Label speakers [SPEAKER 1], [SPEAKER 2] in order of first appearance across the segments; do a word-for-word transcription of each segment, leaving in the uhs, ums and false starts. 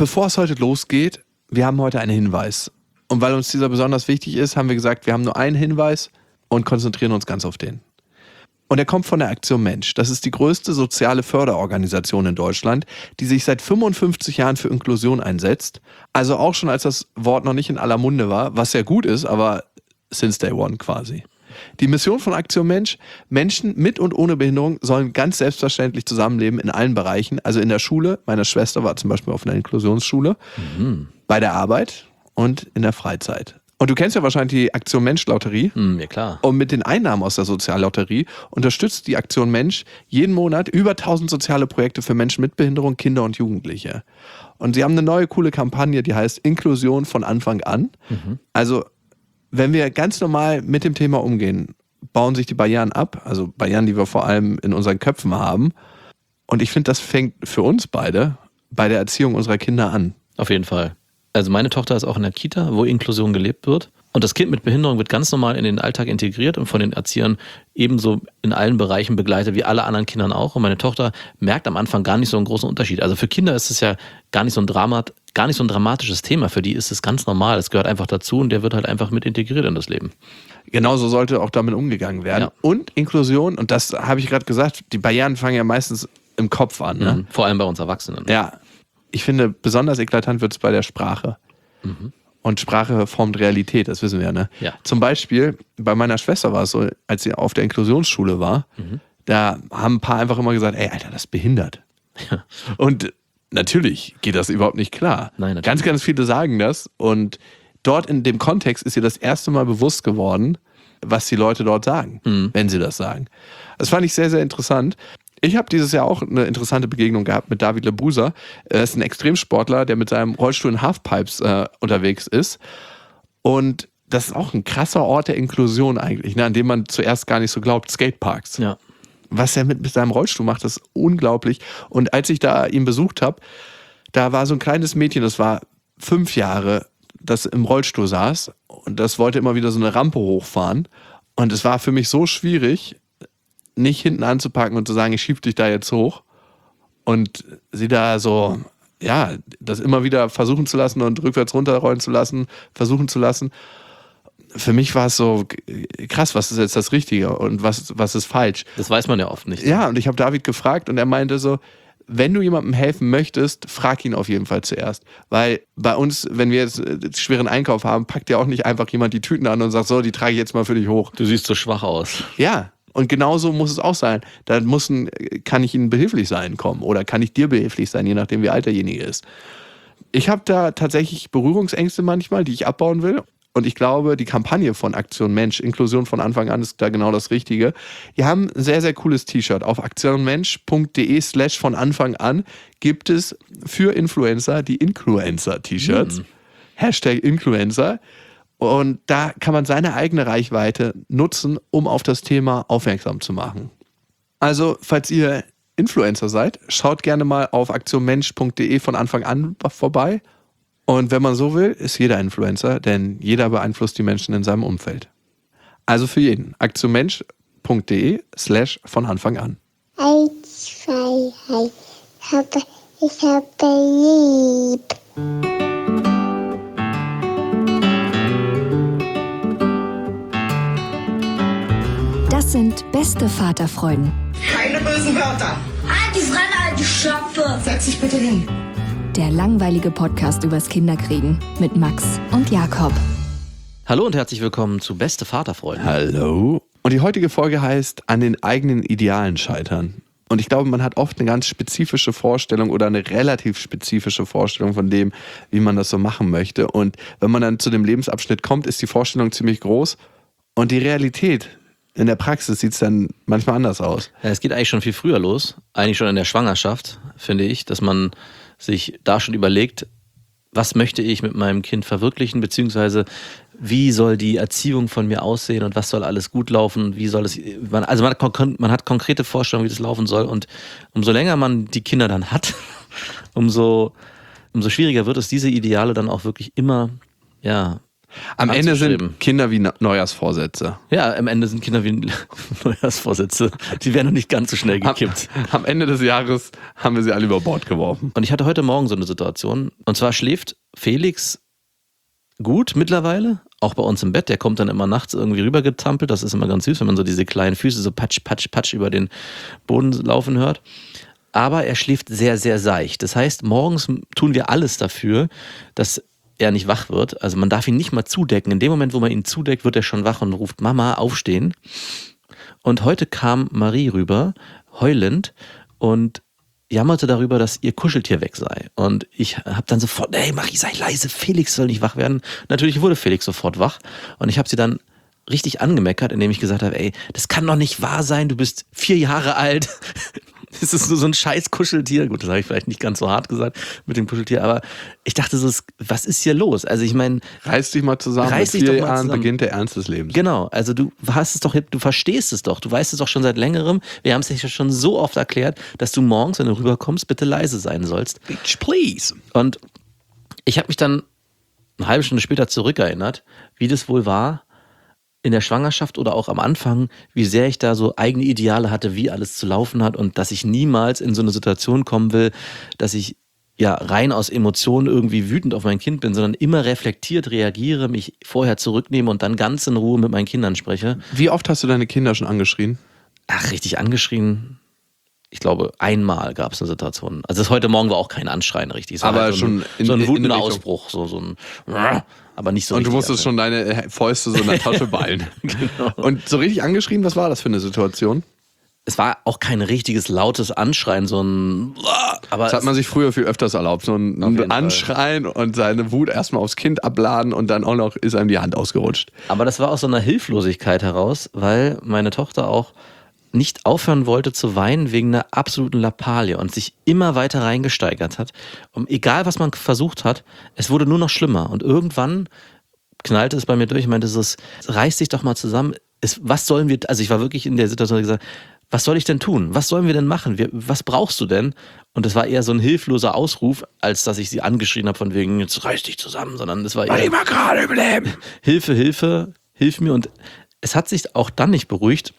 [SPEAKER 1] Bevor es heute losgeht, wir haben heute einen Hinweis. Und weil uns dieser besonders wichtig ist, haben wir gesagt, wir haben nur einen Hinweis und konzentrieren uns ganz auf den. Und er kommt von der Aktion Mensch. Das ist die größte soziale Förderorganisation in Deutschland, die sich seit fünfundfünfzig Jahren für Inklusion einsetzt. Also auch schon, als das Wort noch nicht in aller Munde war, was ja gut ist, aber since day one quasi. Die Mission von Aktion Mensch: Menschen mit und ohne Behinderung sollen ganz selbstverständlich zusammenleben in allen Bereichen. Also in der Schule, meine Schwester war zum Beispiel auf einer Inklusionsschule, mhm. bei der Arbeit und in der Freizeit. Und du kennst ja wahrscheinlich die Aktion Mensch-Lotterie.
[SPEAKER 2] Mm, ja, klar.
[SPEAKER 1] Und mit den Einnahmen aus der Soziallotterie unterstützt die Aktion Mensch jeden Monat über tausend soziale Projekte für Menschen mit Behinderung, Kinder und Jugendliche. Und sie haben eine neue, coole Kampagne, die heißt Inklusion von Anfang an. Mhm. Also, wenn wir ganz normal mit dem Thema umgehen, bauen sich die Barrieren ab. Also Barrieren, die wir vor allem in unseren Köpfen haben. Und ich finde, das fängt für uns beide bei der Erziehung unserer Kinder an.
[SPEAKER 2] Auf jeden Fall. Also meine Tochter ist auch in der Kita, wo Inklusion gelebt wird. Und das Kind mit Behinderung wird ganz normal in den Alltag integriert und von den Erziehern ebenso in allen Bereichen begleitet, wie alle anderen Kindern auch. Und meine Tochter merkt am Anfang gar nicht so einen großen Unterschied. Also für Kinder ist es ja gar nicht so ein Drama, gar nicht so ein dramatisches Thema. Für die ist es ganz normal. Es gehört einfach dazu und der wird halt einfach mit integriert in das Leben.
[SPEAKER 1] Genauso sollte auch damit umgegangen werden. Ja. Und Inklusion, und das habe ich gerade gesagt, die Barrieren fangen ja meistens im Kopf an. Ne?
[SPEAKER 2] Mhm. Vor allem bei uns Erwachsenen.
[SPEAKER 1] Ja. Ich finde, besonders eklatant wird es bei der Sprache. Mhm. Und Sprache formt Realität, das wissen wir ja, ne?
[SPEAKER 2] Ja.
[SPEAKER 1] Zum Beispiel, bei meiner Schwester war es so, als sie auf der Inklusionsschule war, mhm. da haben ein paar einfach immer gesagt, ey, Alter, das ist behindert. Ja. Und natürlich geht das überhaupt nicht klar.
[SPEAKER 2] Nein, natürlich.
[SPEAKER 1] Ganz, ganz viele sagen das. Und dort in dem Kontext ist ihr das erste Mal bewusst geworden, was die Leute dort sagen, mhm. wenn sie das sagen. Das fand ich sehr, sehr interessant. Ich habe dieses Jahr auch eine interessante Begegnung gehabt mit David Lebuser. Er ist ein Extremsportler, der mit seinem Rollstuhl in Halfpipes äh, unterwegs ist. Und das ist auch ein krasser Ort der Inklusion eigentlich, ne, an dem man zuerst gar nicht so glaubt, Skateparks.
[SPEAKER 2] Ja.
[SPEAKER 1] Was er mit, mit seinem Rollstuhl macht, ist unglaublich. Und als ich da ihn besucht habe, da war so ein kleines Mädchen, das war fünf Jahre, das im Rollstuhl saß und das wollte immer wieder so eine Rampe hochfahren. Und es war für mich so schwierig, nicht hinten anzupacken und zu sagen, ich schieb dich da jetzt hoch. Und sie da so, ja, das immer wieder versuchen zu lassen und rückwärts runterrollen zu lassen, versuchen zu lassen. Für mich war es so krass, was ist jetzt das Richtige und was, was ist falsch.
[SPEAKER 2] Das weiß man ja oft nicht.
[SPEAKER 1] Ja, und ich habe David gefragt und er meinte so, wenn du jemandem helfen möchtest, frag ihn auf jeden Fall zuerst. Weil bei uns, wenn wir jetzt schweren Einkauf haben, packt ja auch nicht einfach jemand die Tüten an und sagt, so, die trage ich jetzt mal für dich hoch.
[SPEAKER 2] Du siehst so schwach aus.
[SPEAKER 1] Ja. Und genauso muss es auch sein. Da muss ein, kann ich Ihnen behilflich sein kommen oder kann ich dir behilflich sein, je nachdem wie alt derjenige ist. Ich habe da tatsächlich Berührungsängste manchmal, die ich abbauen will. Und ich glaube, die Kampagne von Aktion Mensch, Inklusion von Anfang an, ist da genau das Richtige. Die haben ein sehr, sehr cooles T-Shirt. Auf aktionmensch.de slash von Anfang an gibt es für Influencer die Influencer-T-Shirts. Mhm. Hashtag Influencer. Und da kann man seine eigene Reichweite nutzen, um auf das Thema aufmerksam zu machen. Also, falls ihr Influencer seid, schaut gerne mal auf aktionmensch.de von Anfang an vorbei. Und wenn man so will, ist jeder Influencer, denn jeder beeinflusst die Menschen in seinem Umfeld. Also für jeden. aktionmensch.de slash von Anfang an.
[SPEAKER 3] Eins, zwei, drei. Ich habe, ich habe lieb.
[SPEAKER 4] Das sind beste Vaterfreuden.
[SPEAKER 5] Keine bösen Wörter.
[SPEAKER 6] Halt die Fremde, alte Schöpfe.
[SPEAKER 5] Setz dich bitte hin.
[SPEAKER 4] Der langweilige Podcast übers Kinderkriegen mit Max und Jakob.
[SPEAKER 2] Hallo und herzlich willkommen zu Beste Vaterfreuden.
[SPEAKER 1] Hallo. Und die heutige Folge heißt An den eigenen Idealen scheitern. Und ich glaube, man hat oft eine ganz spezifische Vorstellung oder eine relativ spezifische Vorstellung von dem, wie man das so machen möchte. Und wenn man dann zu dem Lebensabschnitt kommt, ist die Vorstellung ziemlich groß. Und die Realität in der Praxis sieht es dann manchmal anders aus.
[SPEAKER 2] Ja, es geht eigentlich schon viel früher los. Eigentlich schon in der Schwangerschaft, finde ich, dass man sich da schon überlegt, was möchte ich mit meinem Kind verwirklichen, beziehungsweise wie soll die Erziehung von mir aussehen und was soll alles gut laufen und wie soll es, man, also man hat, man hat konkrete Vorstellungen, wie das laufen soll, und umso länger man die Kinder dann hat, umso, umso schwieriger wird es, diese Ideale dann auch wirklich immer, ja,
[SPEAKER 1] Am Ende
[SPEAKER 2] anzustreben.
[SPEAKER 1] sind Kinder wie Neujahrsvorsätze.
[SPEAKER 2] Ja, am Ende sind Kinder wie Neujahrsvorsätze. Die werden noch nicht ganz so schnell gekippt.
[SPEAKER 1] Am, am Ende des Jahres haben wir sie alle über Bord geworfen.
[SPEAKER 2] Und ich hatte heute Morgen so eine Situation. Und zwar schläft Felix gut mittlerweile, auch bei uns im Bett. Der kommt dann immer nachts irgendwie rübergetampelt. Das ist immer ganz süß, wenn man so diese kleinen Füße so patsch, patsch, patsch über den Boden laufen hört. Aber er schläft sehr, sehr seicht. Das heißt, morgens tun wir alles dafür, dass er nicht wach wird. Also man darf ihn nicht mal zudecken. In dem Moment, wo man ihn zudeckt, wird er schon wach und ruft Mama, aufstehen. Und heute kam Marie rüber, heulend, und jammerte darüber, dass ihr Kuscheltier weg sei. Und ich habe dann sofort, ey Marie, sei leise, Felix soll nicht wach werden. Natürlich wurde Felix sofort wach. Und ich habe sie dann richtig angemeckert, indem ich gesagt habe, ey, das kann doch nicht wahr sein, du bist vier Jahre alt. Das ist nur so ein scheiß Kuscheltier. Gut, das habe ich vielleicht nicht ganz so hart gesagt mit dem Kuscheltier, aber ich dachte so, was ist hier los? Also ich meine...
[SPEAKER 1] Reiß dich mal zusammen,
[SPEAKER 2] reiß
[SPEAKER 1] mit
[SPEAKER 2] dich
[SPEAKER 1] vier
[SPEAKER 2] doch mal
[SPEAKER 1] Jahren
[SPEAKER 2] zusammen.
[SPEAKER 1] beginnt der Ernst des Lebens.
[SPEAKER 2] Genau, also du hast es doch, du verstehst es doch, du weißt es doch schon seit längerem. Wir haben es ja schon so oft erklärt, dass du morgens, wenn du rüberkommst, bitte leise sein sollst.
[SPEAKER 1] Bitch, please.
[SPEAKER 2] Und ich habe mich dann eine halbe Stunde später zurückerinnert, wie das wohl war in der Schwangerschaft oder auch am Anfang, wie sehr ich da so eigene Ideale hatte, wie alles zu laufen hat, und dass ich niemals in so eine Situation kommen will, dass ich ja rein aus Emotionen irgendwie wütend auf mein Kind bin, sondern immer reflektiert reagiere, mich vorher zurücknehme und dann ganz in Ruhe mit meinen Kindern spreche.
[SPEAKER 1] Wie oft hast du deine Kinder schon angeschrien?
[SPEAKER 2] Ach, richtig angeschrien. Ich glaube, einmal gab es eine Situation. Also das heute Morgen war auch kein Anschreien richtig. Es war
[SPEAKER 1] Aber
[SPEAKER 2] halt so
[SPEAKER 1] schon
[SPEAKER 2] ein,
[SPEAKER 1] in-
[SPEAKER 2] so ein
[SPEAKER 1] in- in
[SPEAKER 2] wutender
[SPEAKER 1] Richtung-
[SPEAKER 2] Ausbruch, so, so ein aber nicht so
[SPEAKER 1] Und du
[SPEAKER 2] richtig,
[SPEAKER 1] musstest
[SPEAKER 2] also.
[SPEAKER 1] schon deine Fäuste so in der Tasche ballen.
[SPEAKER 2] Genau.
[SPEAKER 1] Und so richtig angeschrien, was war das für eine Situation?
[SPEAKER 2] Es war auch kein richtiges lautes Anschreien, so ein aber
[SPEAKER 1] Das hat man sich früher viel öfters erlaubt. So ein
[SPEAKER 2] Auf jeden Fall.
[SPEAKER 1] Anschreien und seine Wut erstmal aufs Kind abladen und dann auch noch ist einem die Hand ausgerutscht.
[SPEAKER 2] Aber das war aus so einer Hilflosigkeit heraus, weil meine Tochter auch nicht aufhören wollte zu weinen wegen einer absoluten Lappalie und sich immer weiter reingesteigert hat. Und egal, was man versucht hat, es wurde nur noch schlimmer. Und irgendwann knallte es bei mir durch. Ich meinte, es reiß dich doch mal zusammen. Es, was sollen wir, also ich war wirklich in der Situation, ich gesagt, was soll ich denn tun? Was sollen wir denn machen? Wir, was brauchst du denn? Und das war eher so ein hilfloser Ausruf, als dass ich sie angeschrien habe von wegen, jetzt reiß dich zusammen, sondern das war eher
[SPEAKER 1] immer gerade im Leben.
[SPEAKER 2] Hilfe, Hilfe, hilf mir. Und es hat sich auch dann nicht beruhigt.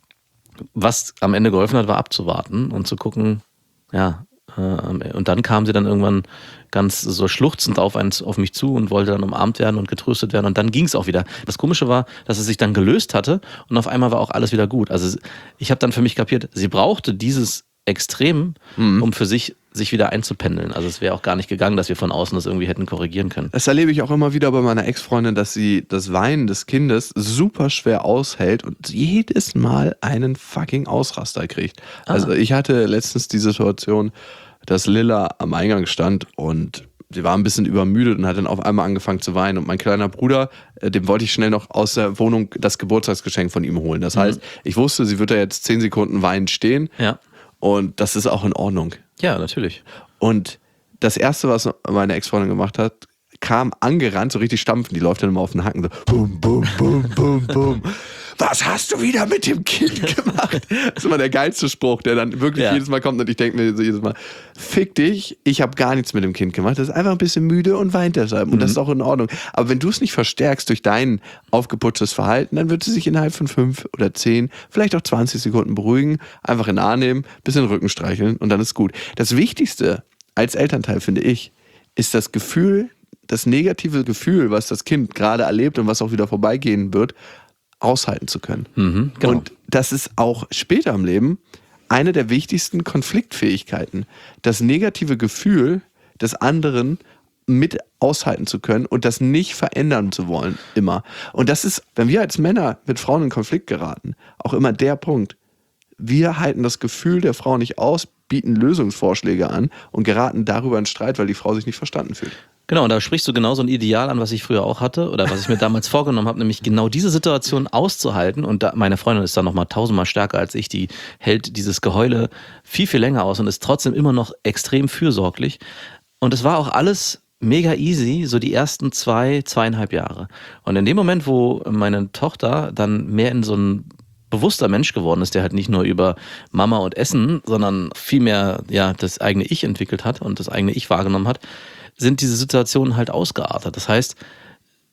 [SPEAKER 2] Was am Ende geholfen hat, war abzuwarten und zu gucken, ja, äh, und dann kam sie dann irgendwann ganz so schluchzend auf, einen, auf mich zu und wollte dann umarmt werden und getröstet werden, und dann ging es auch wieder. Das Komische war, dass es sich dann gelöst hatte und auf einmal war auch alles wieder gut. Also ich habe dann für mich kapiert, sie brauchte dieses Extrem,
[SPEAKER 1] Mhm.
[SPEAKER 2] um für sich sich wieder einzupendeln. Also es wäre auch gar nicht gegangen, dass wir von außen das irgendwie hätten korrigieren können.
[SPEAKER 1] Das erlebe ich auch immer wieder bei meiner Ex-Freundin, dass sie das Weinen des Kindes super schwer aushält und jedes Mal einen fucking Ausraster kriegt. Also ich hatte letztens die Situation, dass Lilla am Eingang stand und sie war ein bisschen übermüdet und hat dann auf einmal angefangen zu weinen. Und mein kleiner Bruder, äh, dem wollte ich schnell noch aus der Wohnung das Geburtstagsgeschenk von ihm holen. Das heißt, ich wusste, sie wird da jetzt zehn Sekunden weinend stehen.
[SPEAKER 2] Ja.
[SPEAKER 1] Und das ist auch in Ordnung.
[SPEAKER 2] Ja, natürlich.
[SPEAKER 1] Und das Erste, was meine Ex-Freundin gemacht hat, kam angerannt, so richtig stampfen. Die läuft dann immer auf den Hacken, so bum, bum, bum, bum, bum. Was hast du wieder mit dem Kind gemacht? Das ist immer der geilste Spruch, der dann wirklich
[SPEAKER 2] Ja.
[SPEAKER 1] jedes Mal kommt und ich denke mir so jedes Mal, fick dich, ich habe gar nichts mit dem Kind gemacht. Das ist einfach ein bisschen müde und weint deshalb. Und das ist auch in Ordnung. Aber wenn du es nicht verstärkst durch dein aufgeputschtes Verhalten, dann wird sie sich innerhalb von fünf oder zehn, vielleicht auch zwanzig Sekunden beruhigen, einfach in den Arm nehmen, bisschen den Rücken streicheln und dann ist gut. Das Wichtigste als Elternteil, finde ich, ist das Gefühl, das negative Gefühl, was das Kind gerade erlebt und was auch wieder vorbeigehen wird, aushalten zu können.
[SPEAKER 2] Mhm, genau.
[SPEAKER 1] Und das ist auch später im Leben eine der wichtigsten Konfliktfähigkeiten. Das negative Gefühl des anderen mit aushalten zu können und das nicht verändern zu wollen, immer. Und das ist, wenn wir als Männer mit Frauen in Konflikt geraten, auch immer der Punkt. Wir halten das Gefühl der Frau nicht aus, bieten Lösungsvorschläge an und geraten darüber in Streit, weil die Frau sich nicht verstanden fühlt.
[SPEAKER 2] Genau, und da sprichst du genau so ein Ideal an, was ich früher auch hatte oder was ich mir damals vorgenommen habe, nämlich genau diese Situation auszuhalten. Und da, meine Freundin ist da nochmal tausendmal stärker als ich, die hält dieses Geheule viel, viel länger aus und ist trotzdem immer noch extrem fürsorglich. Und es war auch alles mega easy, so die ersten zwei, zweieinhalb Jahre. Und in dem Moment, wo meine Tochter dann mehr in so ein bewusster Mensch geworden ist, der halt nicht nur über Mama und Essen, sondern vielmehr ja, das eigene Ich entwickelt hat und das eigene Ich wahrgenommen hat, sind diese Situationen halt ausgeartet. Das heißt,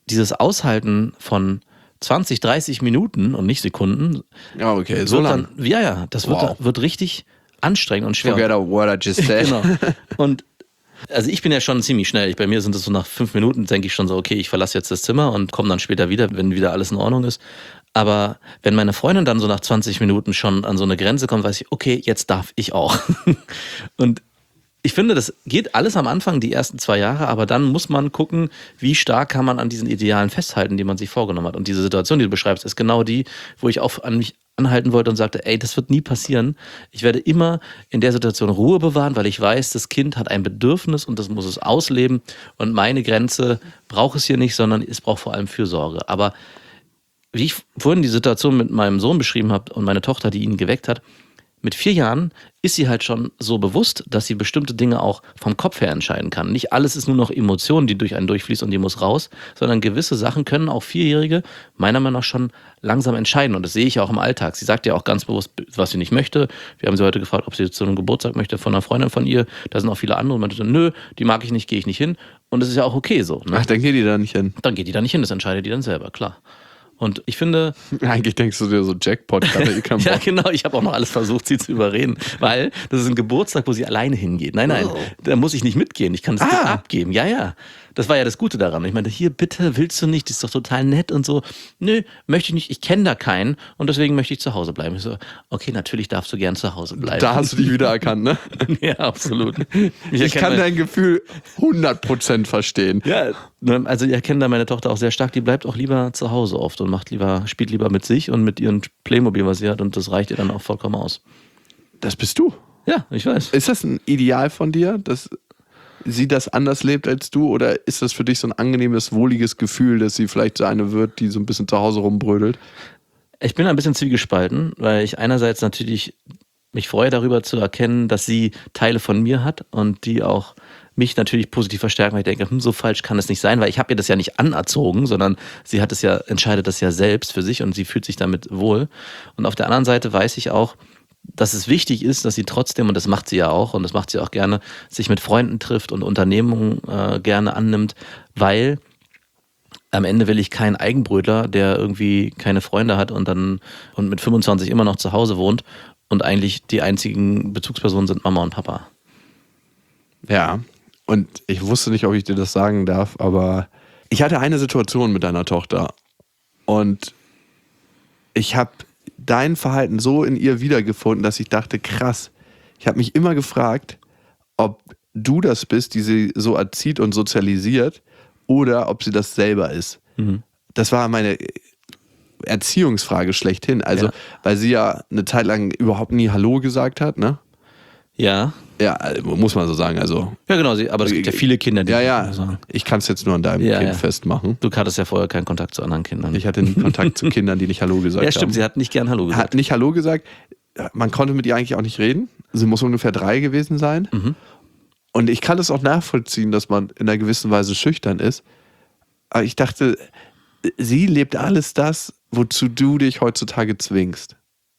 [SPEAKER 2] dieses Aushalten von zwanzig, dreißig Minuten und nicht Sekunden,
[SPEAKER 1] Ja, okay, so
[SPEAKER 2] wird
[SPEAKER 1] lang.
[SPEAKER 2] dann, ja, ja, das wird,
[SPEAKER 1] Wow.
[SPEAKER 2] wird richtig anstrengend und schwer.
[SPEAKER 1] Forget what I just said.
[SPEAKER 2] Genau. Und also ich bin ja schon ziemlich schnell. Ich, bei mir sind es so nach fünf Minuten, denke ich schon so, okay, ich verlasse jetzt das Zimmer und komme dann später wieder, wenn wieder alles in Ordnung ist. Aber wenn meine Freundin dann so nach zwanzig Minuten schon an so eine Grenze kommt, weiß ich, okay, jetzt darf ich auch. Und ich finde, das geht alles am Anfang, die ersten zwei Jahre, aber dann muss man gucken, wie stark kann man an diesen Idealen festhalten, die man sich vorgenommen hat. Und diese Situation, die du beschreibst, ist genau die, wo ich auch an mich anhalten wollte und sagte, ey, das wird nie passieren. Ich werde immer in der Situation Ruhe bewahren, weil ich weiß, das Kind hat ein Bedürfnis und das muss es ausleben. Und meine Grenze braucht es hier nicht, sondern es braucht vor allem Fürsorge. Aber wie ich vorhin die Situation mit meinem Sohn beschrieben habe und meine Tochter, die ihn geweckt hat, mit vier Jahren ist sie halt schon so bewusst, dass sie bestimmte Dinge auch vom Kopf her entscheiden kann. Nicht alles ist nur noch Emotion, die durch einen durchfließt und die muss raus, sondern gewisse Sachen können auch Vierjährige meiner Meinung nach schon langsam entscheiden. Und das sehe ich auch im Alltag. Sie sagt ja auch ganz bewusst, was sie nicht möchte. Wir haben sie heute gefragt, ob sie zu einem Geburtstag möchte von einer Freundin von ihr. Da sind auch viele andere. Und man sagt, nö, die mag ich nicht, gehe ich nicht hin. Und das ist ja auch okay so. Ne?
[SPEAKER 1] Ach, dann geht die da nicht hin.
[SPEAKER 2] Dann geht die da nicht hin, das entscheidet die dann selber, klar. Und ich finde...
[SPEAKER 1] Eigentlich denkst du dir so, Jackpot, gerade ihr keinen
[SPEAKER 2] Ja,
[SPEAKER 1] Bock.
[SPEAKER 2] genau. Ich habe auch noch alles versucht, sie zu überreden. Weil das ist ein Geburtstag, wo sie alleine hingeht. Nein, nein,
[SPEAKER 1] Oh.
[SPEAKER 2] da muss ich nicht mitgehen. Ich kann das
[SPEAKER 1] Ah.
[SPEAKER 2] Kind abgeben. Ja, ja. Das war ja das Gute daran. Ich meinte, hier, bitte, willst du nicht? Das ist doch total nett und so. Nö, möchte ich nicht. Ich kenne da keinen und deswegen möchte ich zu Hause bleiben. Ich so, okay, natürlich darfst du gern zu Hause bleiben.
[SPEAKER 1] Da hast du dich wieder erkannt, ne?
[SPEAKER 2] Ja, absolut.
[SPEAKER 1] Ich,
[SPEAKER 2] erkenne
[SPEAKER 1] kann
[SPEAKER 2] mein-
[SPEAKER 1] dein Gefühl hundert Prozent verstehen.
[SPEAKER 2] Ja, ne, also ich erkenne da meine Tochter auch sehr stark. Die bleibt auch lieber zu Hause oft und macht lieber, spielt lieber mit sich und mit ihrem Playmobil, was sie hat. Und das reicht ihr dann auch vollkommen aus.
[SPEAKER 1] Das bist du.
[SPEAKER 2] Ja, ich weiß.
[SPEAKER 1] Ist das ein Ideal von dir, dass sie das anders lebt als du? Oder ist das für dich so ein angenehmes, wohliges Gefühl, dass sie vielleicht so eine wird, die so ein bisschen zu Hause rumbrödelt?
[SPEAKER 2] Ich bin ein bisschen zwiegespalten, weil ich einerseits natürlich mich freue darüber zu erkennen, dass sie Teile von mir hat und die auch mich natürlich positiv verstärken, weil ich denke, hm, so falsch kann es nicht sein, weil ich habe ihr das ja nicht anerzogen, sondern sie hat es ja, entscheidet das ja selbst für sich und sie fühlt sich damit wohl. Und auf der anderen Seite weiß ich auch, dass es wichtig ist, dass sie trotzdem, und das macht sie ja auch, und das macht sie auch gerne, sich mit Freunden trifft und Unternehmungen äh, gerne annimmt, weil am Ende will ich keinen Eigenbrötler, der irgendwie keine Freunde hat und dann und mit fünfundzwanzig immer noch zu Hause wohnt und eigentlich die einzigen Bezugspersonen sind Mama und Papa.
[SPEAKER 1] Ja, und ich wusste nicht, ob ich dir das sagen darf, aber ich hatte eine Situation mit deiner Tochter und ich habe dein Verhalten so in ihr wiedergefunden, dass ich dachte, krass, ich habe mich immer gefragt, ob du das bist, die sie so erzieht und sozialisiert oder ob sie das selber ist.
[SPEAKER 2] Mhm.
[SPEAKER 1] Das war meine Erziehungsfrage schlechthin, also
[SPEAKER 2] Ja.
[SPEAKER 1] weil sie ja eine Zeit lang überhaupt nie Hallo gesagt hat, ne?
[SPEAKER 2] Ja,
[SPEAKER 1] Ja, muss man so sagen, also
[SPEAKER 2] ja genau, sie, aber es gibt ja viele Kinder, die
[SPEAKER 1] ja,
[SPEAKER 2] das
[SPEAKER 1] ja,
[SPEAKER 2] sagen.
[SPEAKER 1] ich kann es jetzt nur an deinem
[SPEAKER 2] Ja,
[SPEAKER 1] Kind
[SPEAKER 2] ja.
[SPEAKER 1] festmachen.
[SPEAKER 2] Du hattest ja vorher keinen Kontakt zu anderen Kindern.
[SPEAKER 1] Ich hatte nie Kontakt zu Kindern, die nicht Hallo gesagt
[SPEAKER 2] ja, stimmt,
[SPEAKER 1] haben.
[SPEAKER 2] sie hat nicht gern Hallo gesagt.
[SPEAKER 1] Hat nicht Hallo gesagt. Man konnte mit ihr eigentlich auch nicht reden. Sie muss ungefähr drei gewesen sein.
[SPEAKER 2] Mhm.
[SPEAKER 1] Und ich kann es auch nachvollziehen, dass man in einer gewissen Weise schüchtern ist. Aber ich dachte, sie lebt alles das, wozu du dich heutzutage zwingst.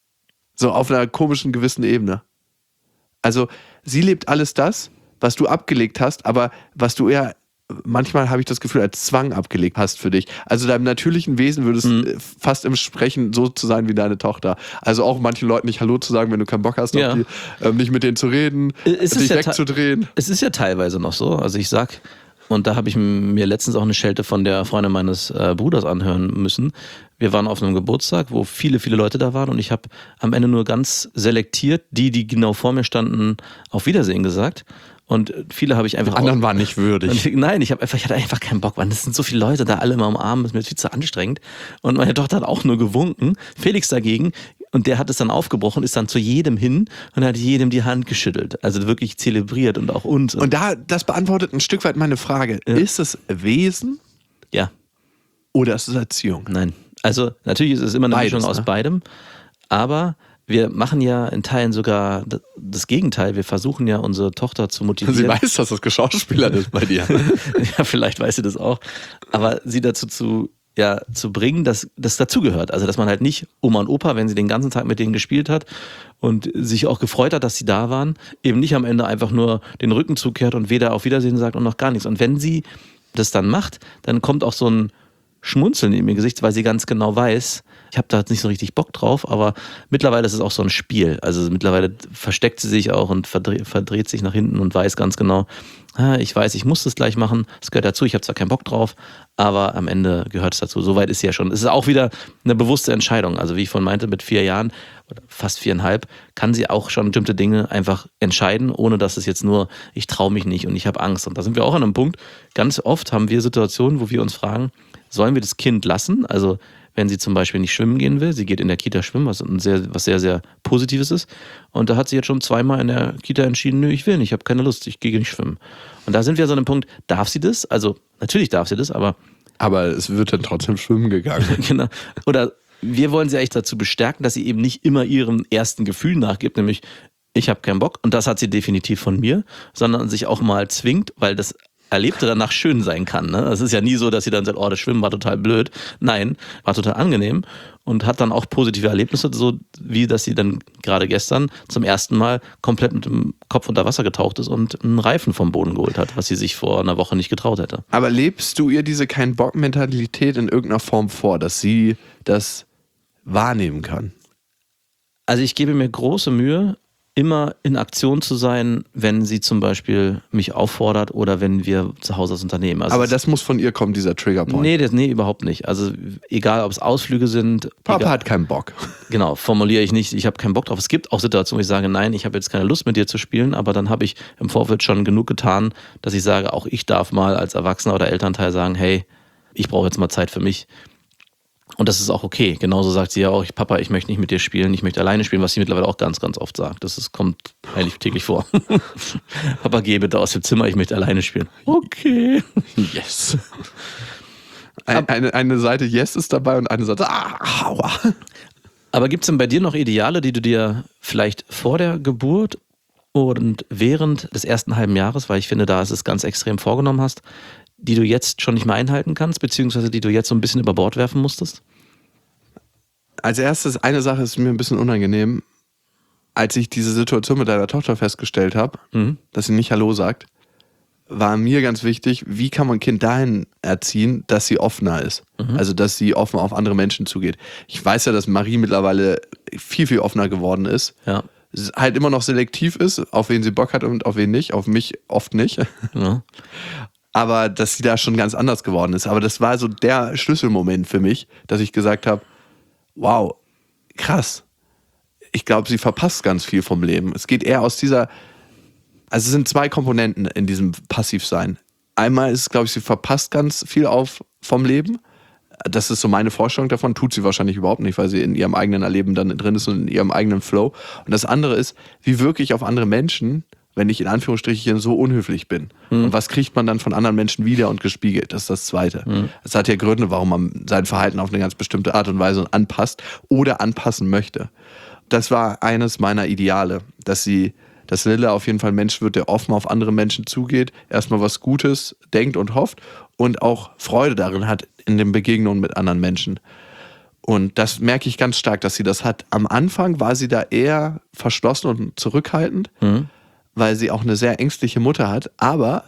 [SPEAKER 1] So auf einer komischen gewissen Ebene. Also sie lebt alles das, was du abgelegt hast, aber was du eher, manchmal habe ich das Gefühl, als Zwang abgelegt hast für dich. Also deinem natürlichen Wesen würde es
[SPEAKER 2] Mhm.
[SPEAKER 1] fast entsprechen, so zu sein wie deine Tochter. Also auch manchen Leuten nicht Hallo zu sagen, wenn du keinen Bock hast,
[SPEAKER 2] Ja.
[SPEAKER 1] auf die, ähm, nicht mit denen zu reden,
[SPEAKER 2] Es ist
[SPEAKER 1] dich
[SPEAKER 2] ja ta-
[SPEAKER 1] wegzudrehen.
[SPEAKER 2] Es ist ja teilweise noch so. Also ich sag, und da habe ich mir letztens auch eine Schelte von der Freundin meines äh, Bruders anhören müssen. Wir waren auf einem Geburtstag, wo viele, viele Leute da waren und ich habe am Ende nur ganz selektiert die, die genau vor mir standen, auf Wiedersehen gesagt. Und viele habe ich einfach...
[SPEAKER 1] Anderen waren nicht würdig.
[SPEAKER 2] Und, nein, ich, hab einfach, ich hatte einfach keinen Bock, Mann. Das sind so viele Leute da, alle immer umarmen, das ist mir viel zu anstrengend. Und meine Tochter hat auch nur gewunken. Felix dagegen, und der hat es dann aufgebrochen, ist dann zu jedem hin und hat jedem die Hand geschüttelt. Also wirklich zelebriert und auch uns.
[SPEAKER 1] Und da, das beantwortet ein Stück weit meine Frage.
[SPEAKER 2] Ja.
[SPEAKER 1] Ist es Wesen
[SPEAKER 2] ja,
[SPEAKER 1] oder ist es Erziehung?
[SPEAKER 2] nein. Also natürlich ist es immer eine
[SPEAKER 1] Beides,
[SPEAKER 2] Mischung aus
[SPEAKER 1] ne?
[SPEAKER 2] beidem, aber wir machen ja in Teilen sogar d- das Gegenteil. Wir versuchen ja unsere Tochter zu motivieren.
[SPEAKER 1] Sie weiß, dass das geschauspielert ist bei dir.
[SPEAKER 2] Ja, vielleicht weiß sie das auch. Aber sie dazu zu, ja, zu bringen, dass das dazugehört. Also, dass man halt nicht Oma und Opa, wenn sie den ganzen Tag mit denen gespielt hat und sich auch gefreut hat, dass sie da waren, eben nicht am Ende einfach nur den Rücken zukehrt und weder auf Wiedersehen sagt und noch gar nichts. Und wenn sie das dann macht, dann kommt auch so ein Schmunzeln in ihrem Gesicht, weil sie ganz genau weiß, ich habe da jetzt nicht so richtig Bock drauf, aber mittlerweile ist es auch so ein Spiel. Also mittlerweile versteckt sie sich auch und verdreht, verdreht sich nach hinten und weiß ganz genau, ah, ich weiß, ich muss das gleich machen, es gehört dazu, ich habe zwar keinen Bock drauf, aber am Ende gehört es dazu. Soweit ist sie ja schon. Es ist auch wieder eine bewusste Entscheidung. Also wie ich vorhin meinte, mit vier Jahren, oder fast viereinhalb, kann sie auch schon bestimmte Dinge einfach entscheiden, ohne dass es jetzt nur, ich traue mich nicht und ich habe Angst. Und da sind wir auch an einem Punkt, ganz oft haben wir Situationen, wo wir uns fragen, sollen wir das Kind lassen? Also wenn sie zum Beispiel nicht schwimmen gehen will, sie geht in der Kita schwimmen, was, ein sehr, was sehr, sehr Positives ist. Und da hat sie jetzt schon zweimal in der Kita entschieden, nö, ich will nicht, ich habe keine Lust, ich gehe nicht schwimmen. Und da sind wir an so einem Punkt, darf sie das? Also natürlich darf sie das, aber...
[SPEAKER 1] Aber es wird dann trotzdem schwimmen gegangen.
[SPEAKER 2] Genau. Oder wir wollen sie eigentlich dazu bestärken, dass sie eben nicht immer ihrem ersten Gefühl nachgibt, nämlich ich habe keinen Bock und das hat sie definitiv von mir, sondern sich auch mal zwingt, weil das Erlebte danach schön sein kann. Ne? Es ist ja nie so, dass sie dann sagt, oh, das Schwimmen war total blöd. Nein, war total angenehm und hat dann auch positive Erlebnisse, so wie dass sie dann gerade gestern zum ersten Mal komplett mit dem Kopf unter Wasser getaucht ist und einen Reifen vom Boden geholt hat, was sie sich vor einer Woche nicht getraut hätte.
[SPEAKER 1] Aber lebst du ihr diese Kein-Bock-Mentalität in irgendeiner Form vor, dass sie das wahrnehmen kann?
[SPEAKER 2] Also ich gebe mir große Mühe, immer in Aktion zu sein, wenn sie zum Beispiel mich auffordert oder wenn wir zu Hause was unternehmen. Also
[SPEAKER 1] aber das muss von ihr kommen, dieser Triggerpoint.
[SPEAKER 2] Nee, das, nee, überhaupt nicht. Also egal, ob es Ausflüge sind.
[SPEAKER 1] Papa
[SPEAKER 2] egal,
[SPEAKER 1] hat keinen Bock.
[SPEAKER 2] Genau, formuliere ich nicht, ich habe keinen Bock drauf. Es gibt auch Situationen, wo ich sage, nein, ich habe jetzt keine Lust mit dir zu spielen, aber dann habe ich im Vorfeld schon genug getan, dass ich sage, auch ich darf mal als Erwachsener oder Elternteil sagen, hey, ich brauche jetzt mal Zeit für mich. Und das ist auch okay. Genauso sagt sie ja auch, Papa, ich möchte nicht mit dir spielen, ich möchte alleine spielen, was sie mittlerweile auch ganz, ganz oft sagt. Das ist, kommt eigentlich täglich vor. Papa, geh bitte aus dem Zimmer, ich möchte alleine spielen. Okay.
[SPEAKER 1] Yes. Ein, eine, eine Seite Yes ist dabei und eine Seite ah, aua.
[SPEAKER 2] Aber gibt es denn bei dir noch Ideale, die du dir vielleicht vor der Geburt und während des ersten halben Jahres, weil ich finde, da ist es ganz extrem vorgenommen hast, die du jetzt schon nicht mehr einhalten kannst, beziehungsweise die du jetzt so ein bisschen über Bord werfen musstest?
[SPEAKER 1] Als erstes, eine Sache ist mir ein bisschen unangenehm. Als ich diese Situation mit deiner Tochter festgestellt habe, mhm. dass sie nicht Hallo sagt, war mir ganz wichtig, wie kann man ein Kind dahin erziehen, dass sie offener ist. Mhm. Also, dass sie offen auf andere Menschen zugeht. Ich weiß ja, dass Marie mittlerweile viel, viel offener geworden ist.
[SPEAKER 2] Ja.
[SPEAKER 1] Halt immer noch selektiv ist, auf wen sie Bock hat und auf wen nicht. Auf mich oft nicht.
[SPEAKER 2] Ja.
[SPEAKER 1] Aber dass sie da schon ganz anders geworden ist. Aber das war so der Schlüsselmoment für mich, dass ich gesagt habe, wow, krass. Ich glaube, sie verpasst ganz viel vom Leben. Es geht eher aus dieser, also es sind zwei Komponenten in diesem Passivsein. Einmal ist es, glaube ich, sie verpasst ganz viel auf vom Leben. Das ist so meine Vorstellung davon, tut sie wahrscheinlich überhaupt nicht, weil sie in ihrem eigenen Erleben dann drin ist und in ihrem eigenen Flow. Und das andere ist, wie wirke ich auf andere Menschen, wenn ich in Anführungsstrichen so unhöflich bin. Mhm. Und was kriegt man dann von anderen Menschen wieder und gespiegelt? Das ist das Zweite. Mhm. Es hat ja Gründe, warum man sein Verhalten auf eine ganz bestimmte Art und Weise anpasst oder anpassen möchte. Das war eines meiner Ideale, dass sie, dass Lilla auf jeden Fall ein Mensch wird, der offen auf andere Menschen zugeht, erstmal was Gutes denkt und hofft und auch Freude darin hat in den Begegnungen mit anderen Menschen. Und das merke ich ganz stark, dass sie das hat. Am Anfang war sie da eher verschlossen und zurückhaltend, mhm. weil sie auch eine sehr ängstliche Mutter hat. Aber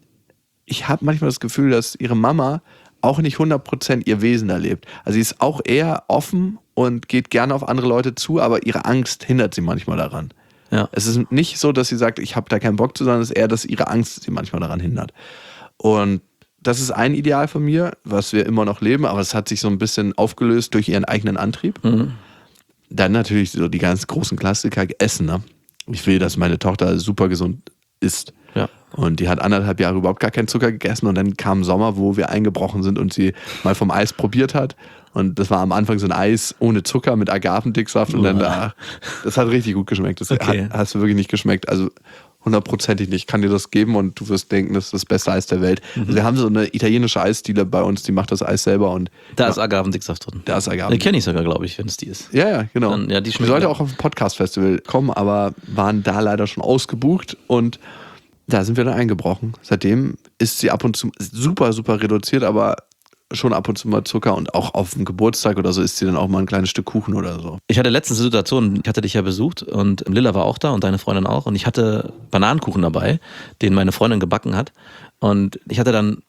[SPEAKER 1] ich habe manchmal das Gefühl, dass ihre Mama auch nicht hundert Prozent ihr Wesen erlebt. Also sie ist auch eher offen und geht gerne auf andere Leute zu, aber ihre Angst hindert sie manchmal daran.
[SPEAKER 2] Ja.
[SPEAKER 1] Es ist nicht so, dass sie sagt, ich habe da keinen Bock zu, sondern es ist eher, dass ihre Angst sie manchmal daran hindert. Und das ist ein Ideal von mir, was wir immer noch leben, aber es hat sich so ein bisschen aufgelöst durch ihren eigenen Antrieb. Mhm. Dann natürlich so die ganz großen Klassiker, Essen. Ne? Ich will, dass meine Tochter super gesund isst.
[SPEAKER 2] Ja.
[SPEAKER 1] Und die hat anderthalb Jahre überhaupt gar keinen Zucker gegessen und dann kam Sommer, wo wir eingebrochen sind und sie mal vom Eis probiert hat. Und das war am Anfang so ein Eis ohne Zucker mit Agavendicksaft und dann da, das hat richtig gut geschmeckt. Das
[SPEAKER 2] okay.
[SPEAKER 1] hat, hast du wirklich nicht geschmeckt. Also hundertprozentig nicht. Ich kann dir das geben und du wirst denken, das ist das beste Eis der Welt. Mhm. Also wir haben so eine italienische Eisdiele bei uns, die macht das Eis selber. Und
[SPEAKER 2] da
[SPEAKER 1] ja,
[SPEAKER 2] ist Agavendicksaft drin.
[SPEAKER 1] Da ist Agavendicksaft.
[SPEAKER 2] Die kenne ich sogar, glaube ich, wenn es die ist.
[SPEAKER 1] Ja, ja, genau.
[SPEAKER 2] Dann, ja, die
[SPEAKER 1] die sollte auch auf ein Podcast-Festival kommen, aber waren da leider schon ausgebucht und da sind wir dann eingebrochen. Seitdem ist sie ab und zu super, super reduziert, aber schon ab und zu mal Zucker und auch auf dem Geburtstag oder so isst sie dann auch mal ein kleines Stück Kuchen oder so.
[SPEAKER 2] Ich hatte letztens eine Situation, ich hatte dich ja besucht und Lilla war auch da und deine Freundin auch und ich hatte Bananenkuchen dabei, den meine Freundin gebacken hat und ich hatte dann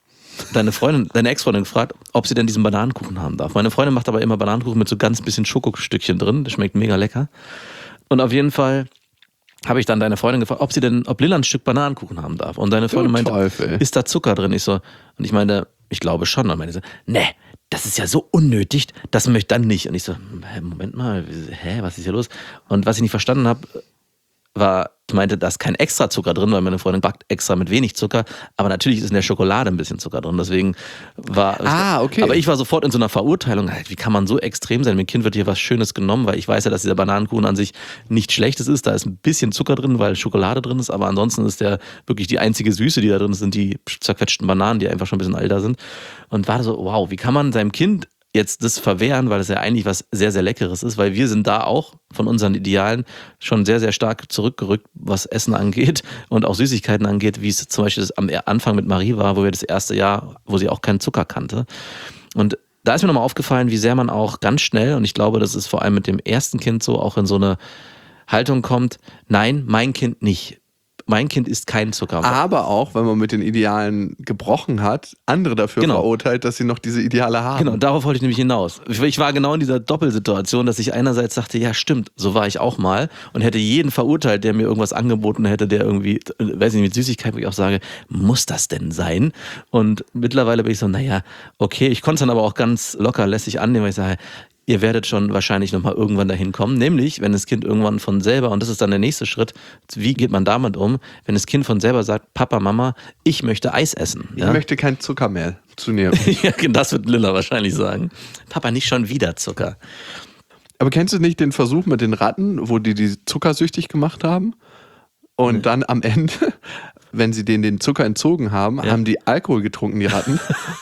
[SPEAKER 2] deine Freundin, deine Ex-Freundin gefragt, ob sie denn diesen Bananenkuchen haben darf. Meine Freundin macht aber immer Bananenkuchen mit so ganz bisschen Schokostückchen drin. Das schmeckt mega lecker. Und auf jeden Fall habe ich dann deine Freundin gefragt, ob sie denn, ob Lilla ein Stück Bananenkuchen haben darf. Und deine Freundin meinte,
[SPEAKER 1] Teufel.
[SPEAKER 2] ist da Zucker drin? Ich so, und ich meinte, ich glaube schon. Und meinte so, nee, das ist ja so unnötig, das möchte ich dann nicht. Und ich so, Moment mal, hä, was ist hier los? Und was ich nicht verstanden habe, war, ich meinte, da ist kein extra Zucker drin, weil meine Freundin backt extra mit wenig Zucker, aber natürlich ist in der Schokolade ein bisschen Zucker drin, deswegen war
[SPEAKER 1] Ah, okay.
[SPEAKER 2] Aber ich war sofort in so einer Verurteilung, wie kann man so extrem sein, dem Kind wird hier was Schönes genommen, weil ich weiß ja, dass dieser Bananenkuchen an sich nichts Schlechtes ist, da ist ein bisschen Zucker drin, weil Schokolade drin ist, aber ansonsten ist der wirklich die einzige Süße, die da drin ist, sind die zerquetschten Bananen, die einfach schon ein bisschen älter sind und war so, wow, wie kann man seinem Kind jetzt das verwehren, weil das ja eigentlich was sehr, sehr Leckeres ist, weil wir sind da auch von unseren Idealen schon sehr, sehr stark zurückgerückt, was Essen angeht und auch Süßigkeiten angeht, wie es zum Beispiel am Anfang mit Marie war, wo wir das erste Jahr, wo sie auch keinen Zucker kannte. Und da ist mir nochmal aufgefallen, wie sehr man auch ganz schnell, und ich glaube, das ist vor allem mit dem ersten Kind so, auch in so eine Haltung kommt, nein, mein Kind nicht. Mein Kind isst keinen Zucker.
[SPEAKER 1] Aber auch, wenn man mit den Idealen gebrochen hat, andere dafür
[SPEAKER 2] Genau.
[SPEAKER 1] verurteilt, dass sie noch diese Ideale haben.
[SPEAKER 2] Genau, darauf wollte ich nämlich hinaus. Ich war genau in dieser Doppelsituation, dass ich einerseits dachte, ja stimmt, so war ich auch mal und hätte jeden verurteilt, der mir irgendwas angeboten hätte, der irgendwie, weiß ich nicht, mit Süßigkeit, wo ich auch sage, muss das denn sein? Und mittlerweile bin ich so, naja, okay, ich konnte es dann aber auch ganz locker lässig annehmen, weil ich sage, ihr werdet schon wahrscheinlich nochmal irgendwann dahin kommen, nämlich wenn das Kind irgendwann von selber, und das ist dann der nächste Schritt, wie geht man damit um, wenn das Kind von selber sagt, Papa, Mama, ich möchte Eis essen.
[SPEAKER 1] Ich
[SPEAKER 2] Ja?
[SPEAKER 1] möchte kein Zucker mehr zu nehmen.
[SPEAKER 2] Ja, das wird Lilla wahrscheinlich sagen. Papa, nicht schon wieder Zucker.
[SPEAKER 1] Aber kennst du nicht den Versuch mit den Ratten, wo die die zuckersüchtig gemacht haben? Und
[SPEAKER 2] Nee.
[SPEAKER 1] dann am Ende, wenn sie denen den Zucker entzogen haben,
[SPEAKER 2] Ja.
[SPEAKER 1] haben die Alkohol getrunken, die Ratten.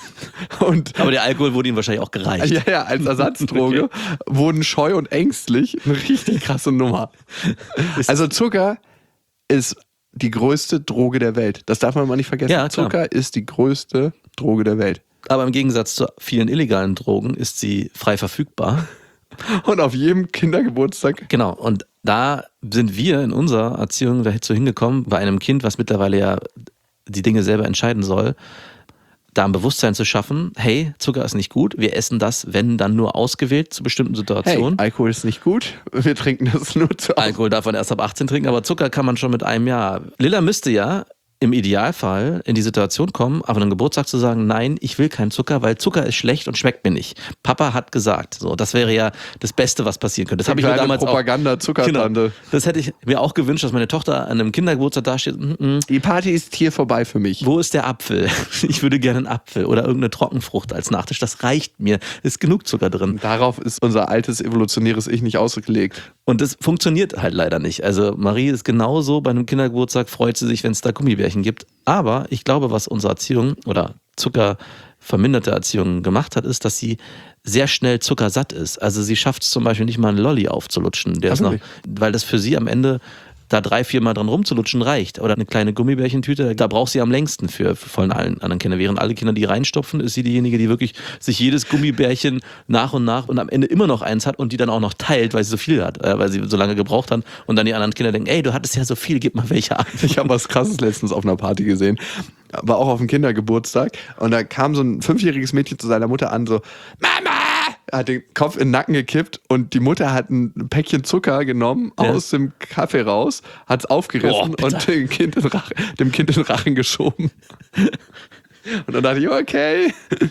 [SPEAKER 1] Und
[SPEAKER 2] Aber der Alkohol wurde ihnen wahrscheinlich auch gereicht.
[SPEAKER 1] ja, ja, als Ersatzdroge wurden scheu und ängstlich. Eine richtig krasse Nummer. Also Zucker ist die größte Droge der Welt. Das darf man mal nicht vergessen.
[SPEAKER 2] Ja, klar.
[SPEAKER 1] Zucker ist die größte Droge der Welt.
[SPEAKER 2] Aber im Gegensatz zu vielen illegalen Drogen ist sie frei verfügbar.
[SPEAKER 1] Und auf jedem Kindergeburtstag.
[SPEAKER 2] Genau, und da sind wir in unserer Erziehung dazu hingekommen, bei einem Kind, was mittlerweile ja die Dinge selber entscheiden soll, da ein Bewusstsein zu schaffen, hey, Zucker ist nicht gut, wir essen das, wenn dann nur ausgewählt zu bestimmten
[SPEAKER 1] Hey,
[SPEAKER 2] Situationen.
[SPEAKER 1] Alkohol ist nicht gut. Wir trinken das nur zu
[SPEAKER 2] Alkohol darf man erst ab achtzehn trinken, aber Zucker kann man schon mit einem Jahr. Lilla müsste ja im Idealfall in die Situation kommen, aber einem Geburtstag zu sagen, nein, ich will keinen Zucker, weil Zucker ist schlecht und schmeckt mir nicht. Papa hat gesagt, so, das wäre ja das Beste, was passieren könnte. Das habe ich mir
[SPEAKER 1] Kleine
[SPEAKER 2] damals
[SPEAKER 1] Propaganda,
[SPEAKER 2] auch,
[SPEAKER 1] Zuckertante.
[SPEAKER 2] genau, das hätte ich mir auch gewünscht, dass meine Tochter an einem Kindergeburtstag dasteht. Mm, mm,
[SPEAKER 1] Die Party ist hier vorbei für mich.
[SPEAKER 2] wo ist der Apfel? Ich würde gerne einen Apfel oder irgendeine Trockenfrucht als Nachtisch. Das reicht mir. Ist genug Zucker drin.
[SPEAKER 1] Darauf ist unser altes evolutionäres Ich nicht ausgelegt.
[SPEAKER 2] Und das funktioniert halt leider nicht. Also Marie ist genauso, bei einem Kindergeburtstag freut sie sich, wenn es da Gummibärchen gibt. Aber ich glaube, was unsere Erziehung oder zuckerverminderte Erziehung gemacht hat, ist, dass sie sehr schnell zuckersatt ist. Also sie schafft es zum Beispiel nicht mal einen Lolli aufzulutschen. Der
[SPEAKER 1] Ach,
[SPEAKER 2] ist noch,
[SPEAKER 1] wirklich?
[SPEAKER 2] weil das für sie am Ende da drei, vier Mal dran rumzulutschen reicht. Oder eine kleine Gummibärchentüte, da braucht sie am längsten für, für von allen anderen Kindern. Während alle Kinder die reinstopfen, ist sie diejenige, die wirklich sich jedes Gummibärchen nach und nach und am Ende immer noch eins hat und die dann auch noch teilt, weil sie so viel hat, äh, weil sie so lange gebraucht hat. Und dann die anderen Kinder denken, ey, du hattest ja so viel, gib mal welche ab.
[SPEAKER 1] Ich habe was Krasses letztens auf einer Party gesehen. War auch auf dem Kindergeburtstag. Und da kam so ein fünfjähriges Mädchen zu seiner Mutter an, so, Mama! Er hat den Kopf in den Nacken gekippt und die Mutter hat ein Päckchen Zucker genommen,
[SPEAKER 2] Ja.
[SPEAKER 1] aus dem Kaffee raus, hat es aufgerissen
[SPEAKER 2] Boah, bitte.
[SPEAKER 1] und dem kind, in Rachen, dem Kind in den Rachen geschoben. Und dann dachte ich, okay.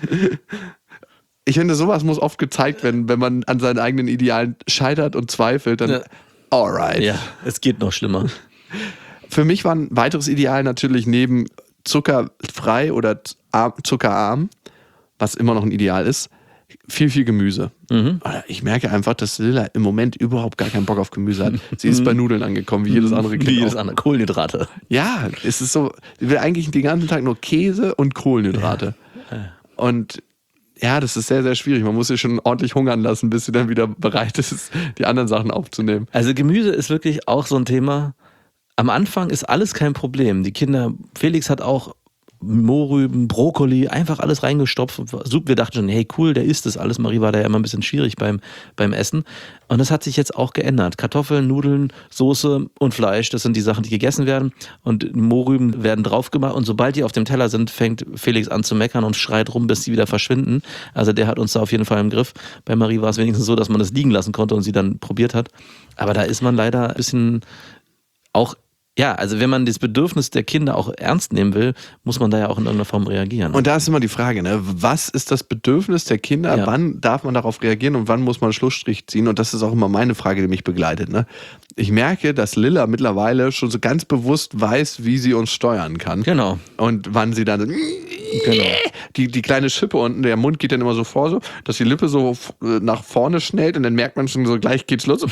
[SPEAKER 1] Ich finde, sowas muss oft gezeigt werden, wenn man an seinen eigenen Idealen scheitert und zweifelt, dann
[SPEAKER 2] Ja.
[SPEAKER 1] alright.
[SPEAKER 2] Ja, es geht noch schlimmer.
[SPEAKER 1] Für mich war ein weiteres Ideal natürlich neben zuckerfrei oder z- arm- zuckerarm, was immer noch ein Ideal ist, viel, viel Gemüse.
[SPEAKER 2] Mhm.
[SPEAKER 1] Ich merke einfach, dass Lilla im Moment überhaupt gar keinen Bock auf Gemüse hat. Sie ist bei Nudeln angekommen, wie jedes andere Kind
[SPEAKER 2] Wie jedes
[SPEAKER 1] auch.
[SPEAKER 2] andere. Kohlenhydrate.
[SPEAKER 1] Ja, es ist so, sie will eigentlich den ganzen Tag nur Käse und Kohlenhydrate. Und ja, das ist sehr, sehr schwierig. Man muss sie schon ordentlich hungern lassen, bis sie dann wieder bereit ist, die anderen Sachen aufzunehmen.
[SPEAKER 2] Also Gemüse ist wirklich auch so ein Thema. Am Anfang ist alles kein Problem. Die Kinder, Felix hat auch Mohrrüben, Brokkoli, einfach alles reingestopft. Wir dachten schon, hey cool, der isst das alles. Marie war da ja immer ein bisschen schwierig beim, beim Essen. Und das hat sich jetzt auch geändert. Kartoffeln, Nudeln, Soße und Fleisch, das sind die Sachen, die gegessen werden. Und Mohrrüben werden drauf gemacht. Und sobald die auf dem Teller sind, fängt Felix an zu meckern und schreit rum, bis sie wieder verschwinden. Also der hat uns da auf jeden Fall im Griff. Bei Marie war es wenigstens so, dass man das liegen lassen konnte und sie dann probiert hat. Aber da ist man leider ein bisschen auch, ja, also wenn man das Bedürfnis der Kinder auch ernst nehmen will, muss man da ja auch in irgendeiner Form reagieren.
[SPEAKER 1] Und da ist immer die Frage, ne? Was ist das Bedürfnis der Kinder?
[SPEAKER 2] Ja.
[SPEAKER 1] Wann darf man darauf reagieren und wann muss man einen Schlussstrich ziehen? Und das ist auch immer meine Frage, die mich begleitet. Ne? Ich merke, dass Lilla mittlerweile schon so ganz bewusst weiß, wie sie uns steuern kann.
[SPEAKER 2] Genau.
[SPEAKER 1] Und wann sie dann genau. die, die kleine Schippe unten, der Mund geht dann immer so vor, so, dass die Lippe so nach vorne schnellt und dann merkt man schon so, gleich geht's los.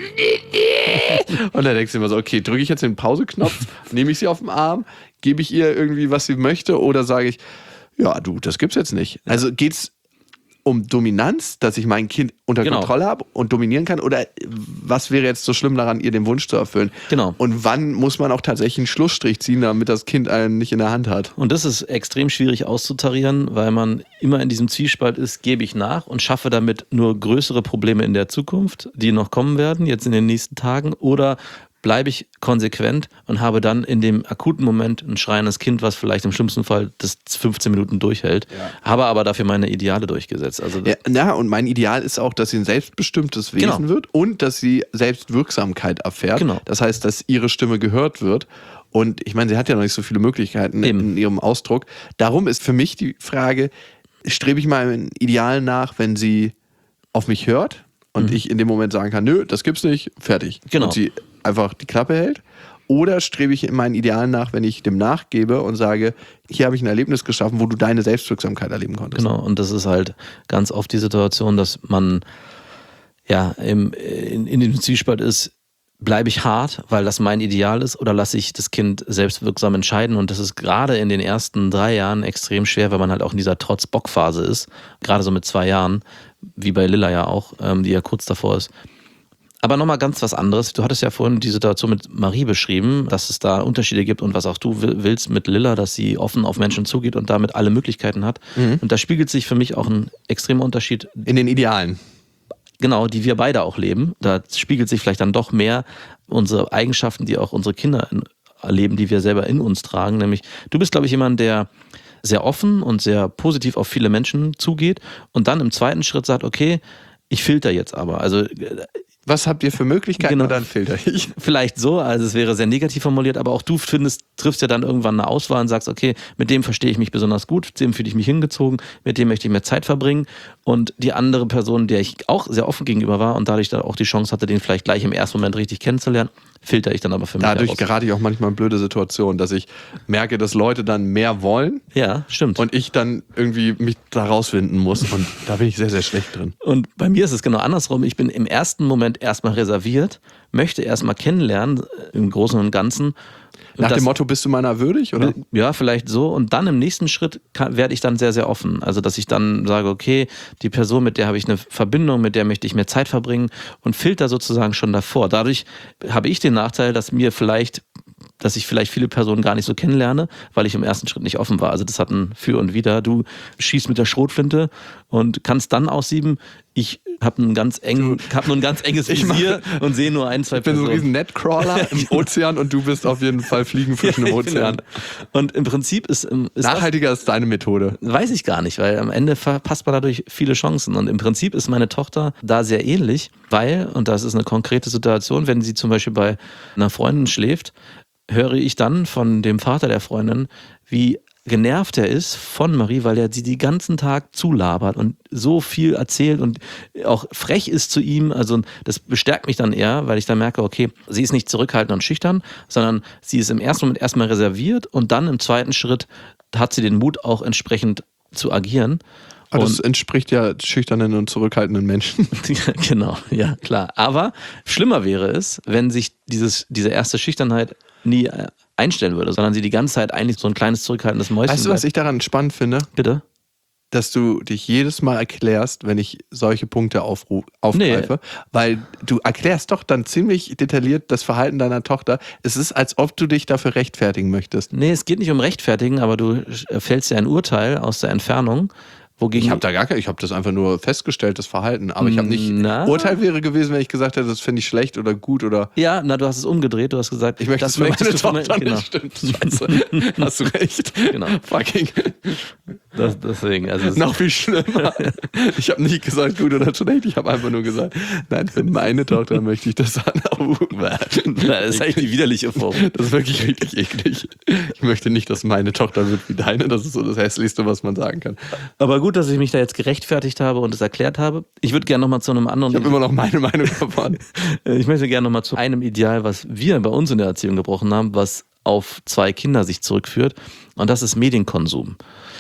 [SPEAKER 1] Und dann denkst du immer so, okay, drücke ich jetzt den Pauseknopf, nehme ich sie auf den Arm, gebe ich ihr irgendwie, was sie möchte, oder sage ich, ja, du, das gibt's jetzt nicht. Also geht's um Dominanz, dass ich mein Kind unter
[SPEAKER 2] Genau.
[SPEAKER 1] Kontrolle habe und dominieren kann, oder was wäre jetzt so schlimm daran, ihr den Wunsch zu erfüllen?
[SPEAKER 2] Genau.
[SPEAKER 1] Und wann muss man auch tatsächlich einen Schlussstrich ziehen, damit das Kind einen nicht in der Hand hat?
[SPEAKER 2] Und das ist extrem schwierig auszutarieren, weil man immer in diesem Zwiespalt ist, gebe ich nach und schaffe damit nur größere Probleme in der Zukunft, die noch kommen werden, jetzt in den nächsten Tagen, oder bleibe ich konsequent und habe dann in dem akuten Moment ein schreiendes Kind, was vielleicht im schlimmsten Fall das fünfzehn Minuten durchhält, ja. habe aber dafür meine Ideale durchgesetzt. Also
[SPEAKER 1] ja, ja, und mein Ideal ist auch, dass sie ein selbstbestimmtes Wesen
[SPEAKER 2] genau.
[SPEAKER 1] wird und dass sie Selbstwirksamkeit erfährt.
[SPEAKER 2] Genau.
[SPEAKER 1] Das heißt, dass ihre Stimme gehört wird. Und ich meine, sie hat ja noch nicht so viele Möglichkeiten Eben. in ihrem Ausdruck. Darum ist für mich die Frage, strebe ich meinem Ideal nach, wenn sie auf mich hört und mhm. ich in dem Moment sagen kann, nö, das gibt's nicht, fertig.
[SPEAKER 2] Genau.
[SPEAKER 1] Und sie einfach die Klappe hält? Oder strebe ich in meinen Idealen nach, wenn ich dem nachgebe und sage, hier habe ich ein Erlebnis geschaffen, wo du deine Selbstwirksamkeit erleben konntest?
[SPEAKER 2] Genau, und das ist halt ganz oft die Situation, dass man ja im, in, in dem Zwiespalt ist, bleibe ich hart, weil das mein Ideal ist, oder lasse ich das Kind selbstwirksam entscheiden? Und das ist gerade in den ersten drei Jahren extrem schwer, weil man halt auch in dieser Trotz-Bock-Phase ist, gerade so mit zwei Jahren, wie bei Lilla ja auch, die ja kurz davor ist. Aber nochmal ganz was anderes. Du hattest ja vorhin die Situation mit Marie beschrieben, dass es da Unterschiede gibt und was auch du willst mit Lilla, dass sie offen auf Menschen zugeht und damit alle Möglichkeiten hat. Mhm. Und da spiegelt sich für mich auch ein extremer Unterschied.
[SPEAKER 1] In den Idealen.
[SPEAKER 2] Genau, die wir beide auch leben. Da spiegelt sich vielleicht dann doch mehr unsere Eigenschaften, die auch unsere Kinder erleben, die wir selber in uns tragen. Nämlich, du bist, glaube ich, jemand, der sehr offen und sehr positiv auf viele Menschen zugeht und dann im zweiten Schritt sagt, okay, ich filter jetzt aber. Also
[SPEAKER 1] was habt ihr für Möglichkeiten,
[SPEAKER 2] genau.
[SPEAKER 1] und dann filter ich?
[SPEAKER 2] Vielleicht so, also es wäre sehr negativ formuliert, aber auch du findest, triffst ja dann irgendwann eine Auswahl und sagst, okay, mit dem verstehe ich mich besonders gut, mit dem fühle ich mich hingezogen, mit dem möchte ich mehr Zeit verbringen, und die andere Person, der ich auch sehr offen gegenüber war und dadurch dann auch die Chance hatte, den vielleicht gleich im ersten Moment richtig kennenzulernen, filter ich dann aber für mich
[SPEAKER 1] Dadurch
[SPEAKER 2] heraus.
[SPEAKER 1] gerate ich auch manchmal in blöde Situationen, dass ich merke, dass Leute dann mehr wollen.
[SPEAKER 2] Ja, stimmt.
[SPEAKER 1] Und ich dann irgendwie mich da rausfinden muss, und da bin ich sehr, sehr schlecht drin.
[SPEAKER 2] Und bei mir ist es genau andersrum. Ich bin im ersten Moment erstmal reserviert, möchte erstmal kennenlernen, im Großen und Ganzen. Und
[SPEAKER 1] Nach
[SPEAKER 2] das,
[SPEAKER 1] dem Motto, bist du meiner würdig, oder?
[SPEAKER 2] Ja, vielleicht so. Und dann im nächsten Schritt kann, werde ich dann sehr, sehr offen. Also, dass ich dann sage, okay, die Person, mit der habe ich eine Verbindung, mit der möchte ich mehr Zeit verbringen, und filter sozusagen schon davor. Dadurch habe ich den Nachteil, dass mir vielleicht, dass ich vielleicht viele Personen gar nicht so kennenlerne, weil ich im ersten Schritt nicht offen war. Also das hat ein Für und Wider. Du schießt mit der Schrotflinte und kannst dann aussieben. Ich habe ein ganz eng, hab nur ein ganz enges Visier und sehe nur ein, zwei
[SPEAKER 1] Ich bin
[SPEAKER 2] Personen.
[SPEAKER 1] so ein riesen Netcrawler im Ozean, und du bist auf jeden Fall Fliegenfischen
[SPEAKER 2] Ja,
[SPEAKER 1] im Ozean.
[SPEAKER 2] genau. Und im Prinzip ist, ist
[SPEAKER 1] Nachhaltiger ist deine Methode.
[SPEAKER 2] Weiß ich gar nicht, weil am Ende verpasst man dadurch viele Chancen. Und im Prinzip ist meine Tochter da sehr ähnlich, weil, und das ist eine konkrete Situation, wenn sie zum Beispiel bei einer Freundin schläft, höre ich dann von dem Vater der Freundin, wie genervt er ist von Marie, weil er sie den ganzen Tag zulabert und so viel erzählt und auch frech ist zu ihm. Also das bestärkt mich dann eher, weil ich dann merke, okay, sie ist nicht zurückhaltend und schüchtern, sondern sie ist im ersten Moment erstmal reserviert, und dann im zweiten Schritt hat sie den Mut, auch entsprechend zu agieren.
[SPEAKER 1] Aber das entspricht ja schüchternen und zurückhaltenden Menschen.
[SPEAKER 2] Ja, genau, ja, klar. Aber schlimmer wäre es, wenn sich dieses, diese erste Schüchternheit nie einstellen würde, sondern sie die ganze Zeit eigentlich so ein kleines zurückhaltendes Mäuschen
[SPEAKER 1] Weißt du, was ich daran spannend finde?
[SPEAKER 2] Bitte?
[SPEAKER 1] dass du dich jedes Mal erklärst, wenn ich solche Punkte aufru- aufgreife, nee. Weil du erklärst doch dann ziemlich detailliert das Verhalten deiner Tochter. Es ist, als ob du dich dafür rechtfertigen möchtest.
[SPEAKER 2] Nee, es geht nicht um rechtfertigen, aber du fällst ja ein Urteil aus der Entfernung. Wogegen
[SPEAKER 1] ich habe da gar kein, ich habe das einfach nur festgestellt, das Verhalten. Aber ich habe nicht,
[SPEAKER 2] na?
[SPEAKER 1] Urteil wäre gewesen, wenn ich gesagt hätte, das finde ich schlecht oder gut oder.
[SPEAKER 2] Ja, na, du hast es umgedreht, du hast gesagt,
[SPEAKER 1] ich möchte
[SPEAKER 2] das
[SPEAKER 1] für meine
[SPEAKER 2] möchtest du
[SPEAKER 1] Tochter
[SPEAKER 2] von, genau.
[SPEAKER 1] nicht, stimmt, scheiße. Hast du recht.
[SPEAKER 2] Genau.
[SPEAKER 1] Fucking.
[SPEAKER 2] Das, deswegen, also.
[SPEAKER 1] Noch viel schlimmer. Ich habe nicht gesagt gut oder schlecht, ich habe einfach nur gesagt, nein, für meine Tochter möchte ich das an.
[SPEAKER 2] Das ist eigentlich die widerliche Form.
[SPEAKER 1] Das ist wirklich richtig eklig. Ich möchte nicht, dass meine Tochter wird wie deine, das ist so das Hässlichste, was man sagen kann.
[SPEAKER 2] Aber gut, dass ich mich da jetzt gerechtfertigt habe und es erklärt habe. Ich würde gerne nochmal zu einem anderen...
[SPEAKER 1] Ich habe immer noch meine Meinung davon.
[SPEAKER 2] Ich möchte gerne nochmal zu einem Ideal, was wir bei uns in der Erziehung gebrochen haben, was auf zwei Kinder sich zurückführt. Und das ist Medienkonsum.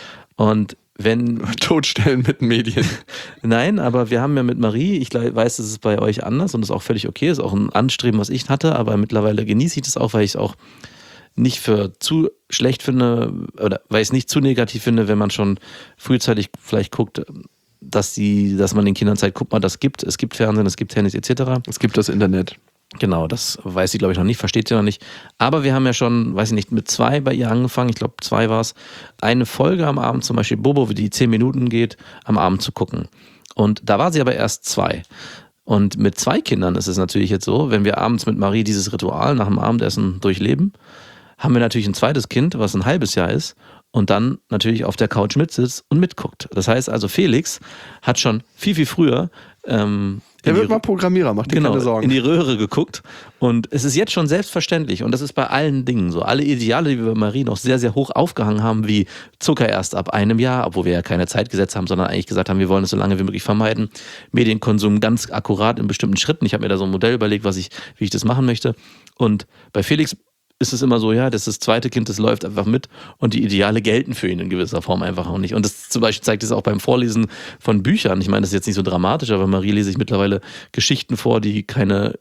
[SPEAKER 2] Und wenn...
[SPEAKER 1] Totstellen mit Medien.
[SPEAKER 2] Nein, aber wir haben ja mit Marie, ich weiß, das ist bei euch anders und das ist auch völlig okay, ist auch ein Anstreben, was ich hatte, aber mittlerweile genieße ich das auch, weil ich es auch nicht für zu schlecht finde oder weil ich es nicht zu negativ finde, wenn man schon frühzeitig vielleicht guckt, dass die, dass man den Kindern zeigt, guck mal, das gibt, es gibt Fernsehen, es gibt Tennis et cetera.
[SPEAKER 1] Es gibt das Internet.
[SPEAKER 2] Genau, das weiß sie, glaube ich, noch nicht, versteht sie noch nicht. Aber wir haben ja schon, weiß ich nicht, mit zwei bei ihr angefangen, ich glaube, zwei war es, eine Folge am Abend, zum Beispiel Bobo, die zehn Minuten geht, am Abend zu gucken. Und da war sie aber erst zwei. Und mit zwei Kindern ist es natürlich jetzt so, wenn wir abends mit Marie dieses Ritual nach dem Abendessen durchleben, haben wir natürlich ein zweites Kind, was ein halbes Jahr ist und dann natürlich auf der Couch mitsitzt und mitguckt. Das heißt also, Felix hat schon viel, viel früher ähm,
[SPEAKER 1] der wird mal Programmierer, macht dir
[SPEAKER 2] genau,
[SPEAKER 1] keine Sorgen.
[SPEAKER 2] in die Röhre geguckt und es ist jetzt schon selbstverständlich und das ist bei allen Dingen so. Alle Ideale, die wir bei Marie noch sehr, sehr hoch aufgehangen haben, wie Zucker erst ab einem Jahr, obwohl wir ja keine Zeit gesetzt haben, sondern eigentlich gesagt haben, wir wollen es so lange wie möglich vermeiden. Medienkonsum ganz akkurat in bestimmten Schritten. Ich habe mir da so ein Modell überlegt, was ich, wie ich das machen möchte. Und bei Felix ist es immer so, ja, das ist das zweite Kind, das läuft einfach mit und die Ideale gelten für ihn in gewisser Form einfach auch nicht. Und das zum Beispiel zeigt es auch beim Vorlesen von Büchern. Ich meine, das ist jetzt nicht so dramatisch, aber Marie lese ich mittlerweile Geschichten vor, die keine,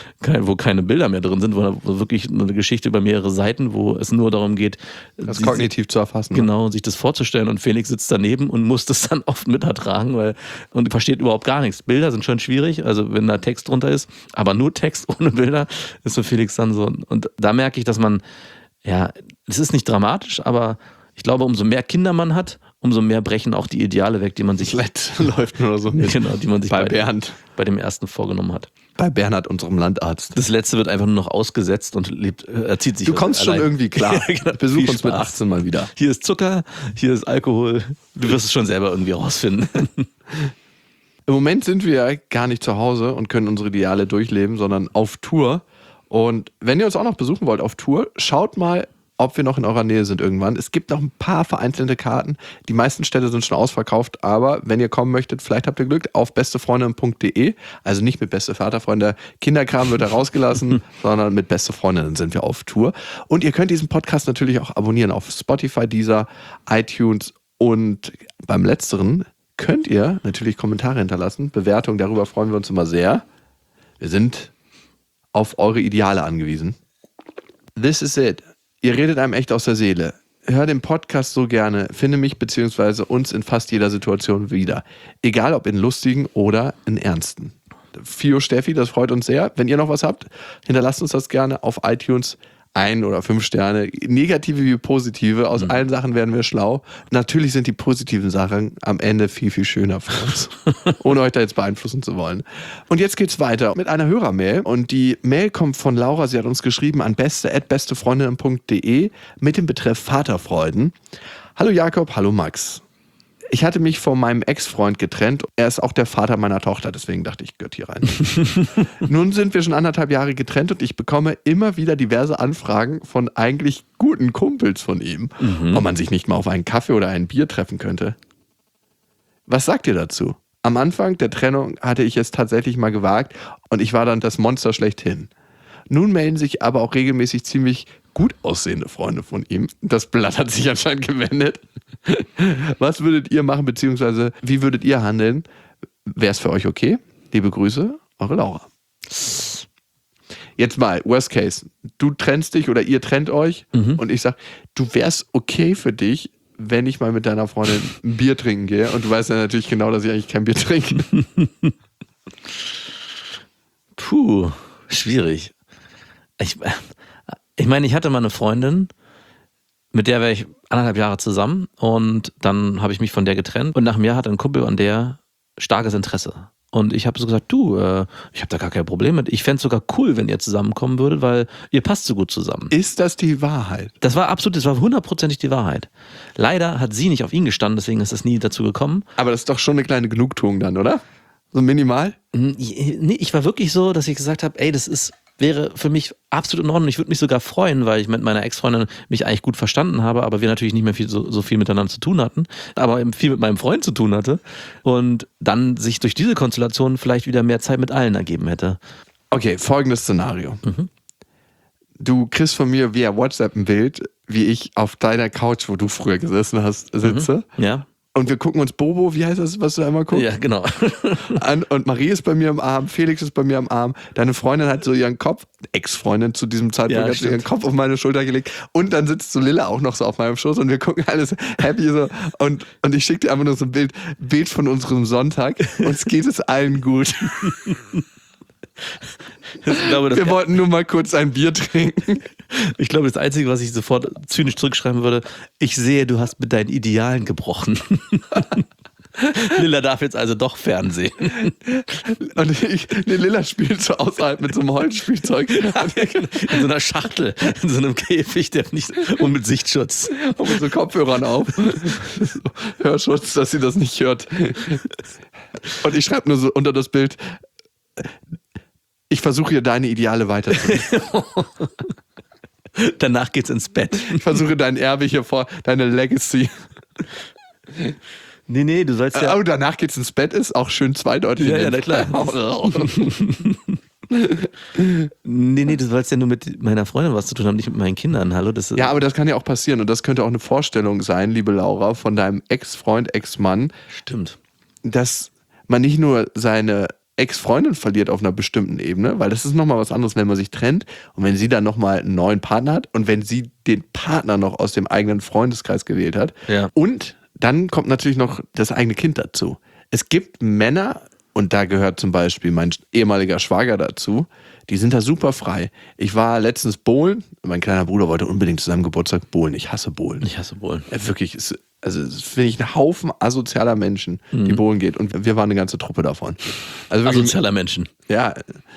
[SPEAKER 2] wo keine Bilder mehr drin sind, wo wirklich eine Geschichte über mehrere Seiten, wo es nur darum geht,
[SPEAKER 1] das kognitiv zu erfassen.
[SPEAKER 2] Genau, ne? Sich das vorzustellen und Felix sitzt daneben und muss das dann oft mit ertragen, weil und versteht überhaupt gar nichts. Bilder sind schon schwierig, also wenn da Text drunter ist, aber nur Text ohne Bilder ist für Felix dann so. Und da merke ich, dass man, ja, es ist nicht dramatisch, aber ich glaube, umso mehr Kinder man hat, umso mehr brechen auch die Ideale weg, die man sich
[SPEAKER 1] Flat läuft nur so mit.
[SPEAKER 2] Genau, die man sich
[SPEAKER 1] bei,
[SPEAKER 2] bei,
[SPEAKER 1] Bernd.
[SPEAKER 2] bei dem ersten vorgenommen hat.
[SPEAKER 1] Bei Bernhard, unserem Landarzt.
[SPEAKER 2] Das letzte wird einfach nur noch ausgesetzt und lebt, erzieht sich.
[SPEAKER 1] Du kommst schon irgendwie klar.
[SPEAKER 2] Genau.
[SPEAKER 1] Besuch uns mit achtzehn mal wieder.
[SPEAKER 2] Hier ist Zucker, hier ist Alkohol. Du wirst es schon selber irgendwie rausfinden.
[SPEAKER 1] Im Moment sind wir gar nicht zu Hause und können unsere Ideale durchleben, sondern auf Tour. Und wenn ihr uns auch noch besuchen wollt auf Tour, schaut mal, ob wir noch in eurer Nähe sind irgendwann. Es gibt noch ein paar vereinzelte Karten. Die meisten Städte sind schon ausverkauft, aber wenn ihr kommen möchtet, vielleicht habt ihr Glück, auf bestefreundin punkt de. Also nicht mit beste Vaterfreunde, Kinderkram wird da rausgelassen, sondern mit beste Freundinnen sind wir auf Tour. Und ihr könnt diesen Podcast natürlich auch abonnieren auf Spotify, Deezer, iTunes und beim Letzteren könnt ihr natürlich Kommentare hinterlassen, Bewertungen, darüber freuen wir uns immer sehr. Wir sind auf eure Ideale angewiesen. This is it. Ihr redet einem echt aus der Seele. Hör den Podcast so gerne, finde mich bzw. uns in fast jeder Situation wieder. Egal ob in lustigen oder in ernsten. Fio, Steffi, das freut uns sehr. Wenn ihr noch was habt, hinterlasst uns das gerne auf iTunes. Ein oder fünf Sterne, negative wie positive, aus mhm. allen Sachen werden wir schlau. Natürlich sind die positiven Sachen am Ende viel, viel schöner für uns, ohne euch da jetzt beeinflussen zu wollen. Und jetzt geht's weiter mit einer Hörermail und die Mail kommt von Laura, sie hat uns geschrieben an beste at bestefreundinnen punkt de mit dem Betreff Vaterfreuden. Hallo Jakob, hallo Max. Ich hatte mich von meinem Ex-Freund getrennt. Er ist auch der Vater meiner Tochter, deswegen dachte ich, gehört hier rein. Nun sind wir schon anderthalb Jahre getrennt und ich bekomme immer wieder diverse Anfragen von eigentlich guten Kumpels von ihm, mhm. ob man sich nicht mal auf einen Kaffee oder ein Bier treffen könnte. Was sagt ihr dazu? Am Anfang der Trennung hatte ich es tatsächlich mal gewagt und ich war dann das Monster schlechthin. Nun melden sich aber auch regelmäßig ziemlich gut aussehende Freunde von ihm. Das Blatt hat sich anscheinend gewendet. Was würdet ihr machen, beziehungsweise wie würdet ihr handeln? Wäre es für euch okay? Liebe Grüße, eure Laura. Jetzt mal, worst case. Du trennst dich oder ihr trennt euch mhm. und ich sag, du wärst okay für dich, wenn ich mal mit deiner Freundin ein Bier trinken gehe und du weißt ja natürlich genau, dass ich eigentlich kein Bier trinke.
[SPEAKER 2] Puh, schwierig. Ich, ich meine, ich hatte mal eine Freundin, mit der wäre ich anderthalb Jahre zusammen und dann habe ich mich von der getrennt und nach einem Jahr hatte ein Kumpel an der starkes Interesse. Und ich habe so gesagt, du, äh, ich habe da gar kein Problem mit. Ich fände es sogar cool, wenn ihr zusammenkommen würdet, weil ihr passt so gut zusammen.
[SPEAKER 1] Ist das die Wahrheit?
[SPEAKER 2] Das war absolut, das war hundertprozentig die Wahrheit. Leider hat sie nicht auf ihn gestanden, deswegen ist es nie dazu gekommen.
[SPEAKER 1] Aber das ist doch schon eine kleine Genugtuung dann, oder? So minimal?
[SPEAKER 2] Nee, ich war wirklich so, dass ich gesagt habe, ey, das ist, wäre für mich absolut in Ordnung. Ich würde mich sogar freuen, weil ich mit meiner Ex-Freundin mich eigentlich gut verstanden habe, aber wir natürlich nicht mehr viel, so, so viel miteinander zu tun hatten, aber eben viel mit meinem Freund zu tun hatte und dann sich durch diese Konstellation vielleicht wieder mehr Zeit mit allen ergeben hätte.
[SPEAKER 1] Okay, folgendes Szenario. Mhm. Du kriegst von mir via WhatsApp ein Bild, wie ich auf deiner Couch, wo du früher gesessen hast, sitze.
[SPEAKER 2] Mhm. Ja.
[SPEAKER 1] Und wir gucken uns Bobo, wie heißt das, was du einmal guckst?
[SPEAKER 2] Ja, genau.
[SPEAKER 1] An, und Marie ist bei mir am Arm, Felix ist bei mir am Arm. Deine Freundin hat so ihren Kopf, Ex-Freundin zu diesem Zeitpunkt,
[SPEAKER 2] ja,
[SPEAKER 1] hat so ihren Kopf auf meine Schulter gelegt. Und dann sitzt so Lilla auch noch so auf meinem Schoß und wir gucken alles happy so. Und, und ich schicke dir einfach nur so ein Bild, Bild von unserem Sonntag. Uns geht es allen gut. Ich glaube, wir wollten nur mal kurz ein Bier trinken.
[SPEAKER 2] Ich glaube, das Einzige, was ich sofort zynisch zurückschreiben würde, ich sehe, du hast mit deinen Idealen gebrochen. Lilla darf jetzt also doch Fernsehen.
[SPEAKER 1] Und ich, nee, Lilla spielt so außerhalb mit so einem Holzspielzeug.
[SPEAKER 2] In so einer Schachtel, in so einem Käfig, der nicht, und mit Sichtschutz.
[SPEAKER 1] Und mit so Kopfhörern auf. So, Hörschutz, dass sie das nicht hört. Und ich schreibe nur so unter das Bild, ich versuche hier deine Ideale weiterzubringen.
[SPEAKER 2] Danach geht's ins Bett.
[SPEAKER 1] Ich versuche dein Erbe hier vor, deine Legacy.
[SPEAKER 2] Nee, nee, du sollst ja...
[SPEAKER 1] Oh, danach geht's ins Bett, ist auch schön zweideutig.
[SPEAKER 2] Ja, ja, na klar. nee, nee, du sollst ja nur mit meiner Freundin was zu tun haben, nicht mit meinen Kindern. Hallo, das ist
[SPEAKER 1] ja, aber das kann ja auch passieren und das könnte auch eine Vorstellung sein, liebe Laura, von deinem Ex-Freund, Ex-Mann.
[SPEAKER 2] Stimmt.
[SPEAKER 1] Dass man nicht nur seine Ex-Freundin verliert auf einer bestimmten Ebene, weil das ist nochmal was anderes, wenn man sich trennt und wenn sie dann nochmal einen neuen Partner hat und wenn sie den Partner noch aus dem eigenen Freundeskreis gewählt hat.
[SPEAKER 2] Ja.
[SPEAKER 1] Und dann kommt natürlich noch das eigene Kind dazu. Es gibt Männer, und da gehört zum Beispiel mein ehemaliger Schwager dazu, die sind da super frei. Ich war letztens bowlen, mein kleiner Bruder wollte unbedingt zu seinem Geburtstag bowlen. Ich hasse bowlen.
[SPEAKER 2] Ich hasse bowlen.
[SPEAKER 1] Ja, wirklich, ist, also das finde ich ein Haufen asozialer Menschen, die mhm. bowlen geht. Und wir waren eine ganze Truppe davon. Also wirklich,
[SPEAKER 2] asozialer Menschen.
[SPEAKER 1] Ja.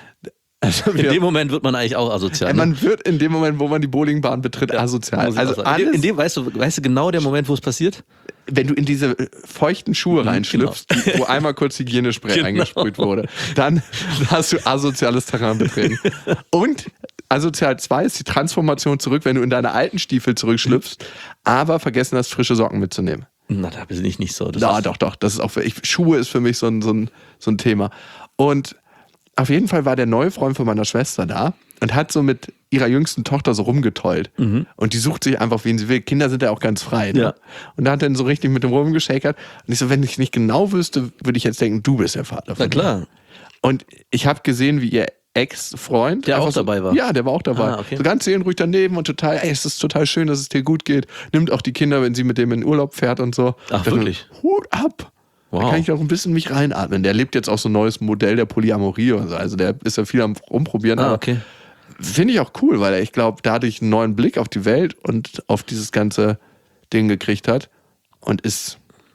[SPEAKER 1] Also
[SPEAKER 2] in dem Moment wird man eigentlich auch asozial.
[SPEAKER 1] Ja, man wird in dem Moment, wo man die Bowlingbahn betritt, ja, asozial. Also
[SPEAKER 2] alles, in, dem, in dem weißt du, weißt du genau der Moment, wo es passiert?
[SPEAKER 1] Wenn du in diese feuchten Schuhe reinschlüpfst, genau. Wo einmal kurz Hygienespray genau. eingesprüht wurde, dann hast du asoziales Terrain betreten. Und asozial zwei ist die Transformation zurück, wenn du in deine alten Stiefel zurückschlüpfst, aber vergessen hast, frische Socken mitzunehmen.
[SPEAKER 2] Na, da bin ich nicht so. Das
[SPEAKER 1] Na, doch, doch. Das ist auch für, ich, Schuhe ist für mich so ein, so ein, so ein Thema. Und auf jeden Fall war der neue Freund von meiner Schwester da und hat so mit ihrer jüngsten Tochter so rumgetollt. Mhm. Und die sucht sich einfach, wen sie will. Kinder sind ja auch ganz frei. Ne? Ja. Und da hat er dann so richtig mit dem rumgeschäkert. Und ich so, wenn ich nicht genau wüsste, würde ich jetzt denken, du bist der Vater von
[SPEAKER 2] Na klar.
[SPEAKER 1] Mir. Und ich habe gesehen, wie ihr Ex-Freund...
[SPEAKER 2] Der auch
[SPEAKER 1] so,
[SPEAKER 2] dabei war?
[SPEAKER 1] Ja, der war auch dabei. Ah, okay. So ganz seelenruhig daneben und total, ey, es ist total schön, dass es dir gut geht. Nimmt auch die Kinder, wenn sie mit dem in Urlaub fährt und so.
[SPEAKER 2] Ach,
[SPEAKER 1] dann,
[SPEAKER 2] wirklich?
[SPEAKER 1] Hut ab! Wow. Da kann ich auch ein bisschen mich reinatmen. Der lebt jetzt auch so ein neues Modell der Polyamorie und so. Also der ist ja viel am Rumprobieren.
[SPEAKER 2] Ah, okay.
[SPEAKER 1] Finde ich auch cool, weil er, ich glaube, dadurch einen neuen Blick auf die Welt und auf dieses ganze Ding gekriegt hat. Und ist,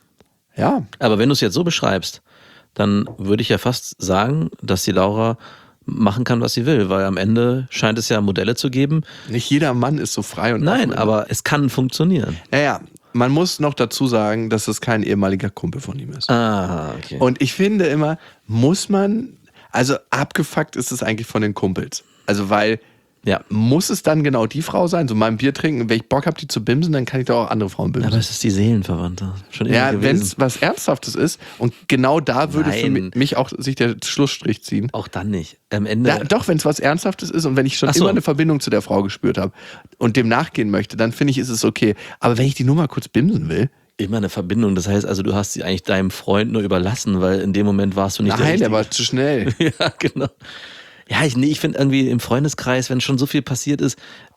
[SPEAKER 1] ja.
[SPEAKER 2] Aber wenn du es jetzt so beschreibst, dann würde ich ja fast sagen, dass die Laura machen kann, was sie will, weil am Ende scheint es ja Modelle zu geben.
[SPEAKER 1] Nicht jeder Mann ist so frei und
[SPEAKER 2] Nein,
[SPEAKER 1] offen.
[SPEAKER 2] aber es kann funktionieren.
[SPEAKER 1] Ja, ja. Man muss noch dazu sagen, dass es kein ehemaliger Kumpel von ihm ist.
[SPEAKER 2] Ah, okay.
[SPEAKER 1] Und ich finde immer, muss man, also abgefuckt ist es eigentlich von den Kumpels. Also weil, ja, muss es dann genau die Frau sein? So mal ein Bier trinken, wenn ich Bock habe, die zu bimsen, dann kann ich doch auch andere Frauen bimsen.
[SPEAKER 2] Aber es ist die Seelenverwandte. Schon immer
[SPEAKER 1] ja, wenn es was Ernsthaftes ist und genau da würde
[SPEAKER 2] Nein.
[SPEAKER 1] für mich, mich auch sich der Schlussstrich ziehen.
[SPEAKER 2] Auch dann nicht. Am Ende.
[SPEAKER 1] Ja, doch, wenn es was Ernsthaftes ist und wenn ich schon
[SPEAKER 2] so.
[SPEAKER 1] immer eine Verbindung zu der Frau gespürt habe und dem nachgehen möchte, dann finde ich, ist es okay. Aber wenn ich die nur mal kurz bimsen will.
[SPEAKER 2] Immer eine Verbindung, das heißt also, du hast sie eigentlich deinem Freund nur überlassen, weil in dem Moment warst du nicht
[SPEAKER 1] Nein,
[SPEAKER 2] der
[SPEAKER 1] der war zu schnell.
[SPEAKER 2] Ja, genau. Ja, ich, nee, ich finde irgendwie im Freundeskreis, wenn schon so viel passiert ist,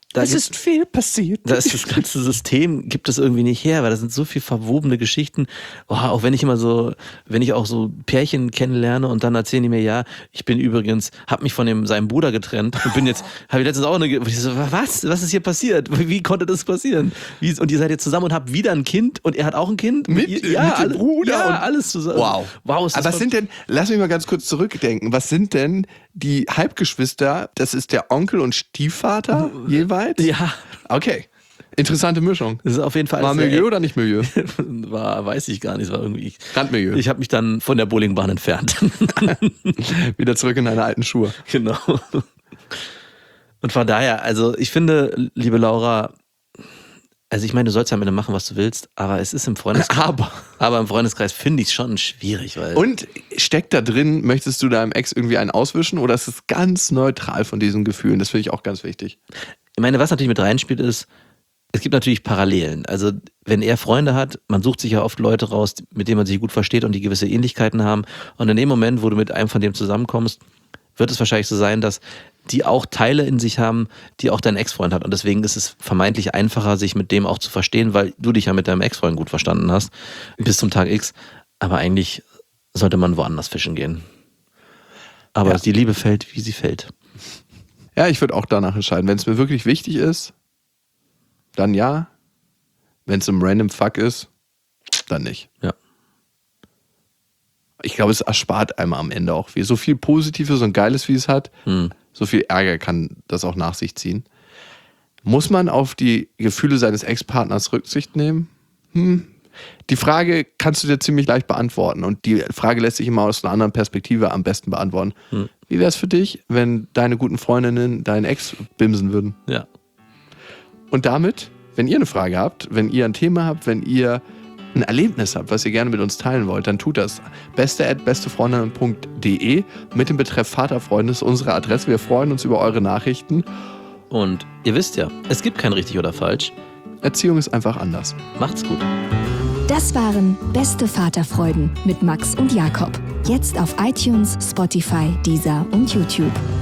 [SPEAKER 2] Da
[SPEAKER 1] es ist viel passiert.
[SPEAKER 2] Da ist das ganze System, gibt es irgendwie nicht her, weil da sind so viel verwobene Geschichten. Oh, auch wenn ich immer so, wenn ich auch so Pärchen kennenlerne und dann erzählen die mir, ja, ich bin übrigens, hab mich von dem, seinem Bruder getrennt und bin jetzt, habe ich letztens auch eine, ich so, was, was ist hier passiert? Wie konnte das passieren? Wie, und ihr seid jetzt zusammen und habt wieder ein Kind und er hat auch ein Kind?
[SPEAKER 1] Mit,
[SPEAKER 2] ihr, ja,
[SPEAKER 1] mit dem
[SPEAKER 2] alle,
[SPEAKER 1] Bruder?
[SPEAKER 2] Ja,
[SPEAKER 1] und
[SPEAKER 2] alles zusammen.
[SPEAKER 1] Wow.
[SPEAKER 2] Wow, ist das
[SPEAKER 1] Aber was sind denn, lass mich mal ganz kurz zurückdenken, was sind denn die Halbgeschwister, das ist der Onkel und Stiefvater jeweils?
[SPEAKER 2] Ja.
[SPEAKER 1] Okay. Interessante Mischung.
[SPEAKER 2] Das ist auf jeden Fall
[SPEAKER 1] War Milieu oder nicht Milieu?
[SPEAKER 2] War, weiß ich gar nicht. Es war irgendwie.
[SPEAKER 1] Randmilieu.
[SPEAKER 2] Ich habe mich dann von der Bowlingbahn entfernt.
[SPEAKER 1] Wieder zurück in deine alten Schuhe.
[SPEAKER 2] Genau. Und von daher, also ich finde, liebe Laura, also ich meine, du sollst ja mit dem machen, was du willst, aber es ist im Freundeskreis.
[SPEAKER 1] Aber.
[SPEAKER 2] Aber im Freundeskreis finde ich es schon schwierig, weil.
[SPEAKER 1] Und steckt da drin, möchtest du deinem Ex irgendwie einen auswischen oder ist es ganz neutral von diesen Gefühlen? Das finde ich auch ganz wichtig.
[SPEAKER 2] Ich meine, was natürlich mit reinspielt, ist, es gibt natürlich Parallelen. Also, wenn er Freunde hat, man sucht sich ja oft Leute raus, mit denen man sich gut versteht und die gewisse Ähnlichkeiten haben. Und in dem Moment, wo du mit einem von dem zusammenkommst, wird es wahrscheinlich so sein, dass die auch Teile in sich haben, die auch dein Ex-Freund hat. Und deswegen ist es vermeintlich einfacher, sich mit dem auch zu verstehen, weil du dich ja mit deinem Ex-Freund gut verstanden hast, bis zum Tag X. Aber eigentlich sollte man woanders fischen gehen. Aber
[SPEAKER 1] Ja.
[SPEAKER 2] die Liebe fällt, wie sie fällt.
[SPEAKER 1] Ja, ich würde auch danach entscheiden. Wenn es mir wirklich wichtig ist, dann ja. Wenn es ein random Fuck ist, dann nicht.
[SPEAKER 2] Ja.
[SPEAKER 1] Ich glaube, es erspart einem am Ende auch viel. So viel Positives und Geiles, wie es hat,
[SPEAKER 2] Hm.
[SPEAKER 1] so viel Ärger kann das auch nach sich ziehen. Muss man auf die Gefühle seines Ex-Partners Rücksicht nehmen? Hm. Die Frage kannst du dir ziemlich leicht beantworten und die Frage lässt sich immer aus einer anderen Perspektive am besten beantworten.
[SPEAKER 2] Hm.
[SPEAKER 1] Wie wäre es für dich, wenn deine guten Freundinnen deinen Ex bimsen würden?
[SPEAKER 2] Ja.
[SPEAKER 1] Und damit, wenn ihr eine Frage habt, wenn ihr ein Thema habt, wenn ihr ein Erlebnis habt, was ihr gerne mit uns teilen wollt, dann tut das. beste at bestefreundinnen punkt de mit dem Betreff Vaterfreunde ist unsere Adresse. Wir freuen uns über eure Nachrichten.
[SPEAKER 2] Und ihr wisst ja, es gibt kein richtig oder falsch.
[SPEAKER 1] Erziehung ist einfach anders.
[SPEAKER 2] Macht's gut.
[SPEAKER 4] Das waren Beste Vaterfreuden mit Max und Jakob. Jetzt auf iTunes, Spotify, Deezer und YouTube.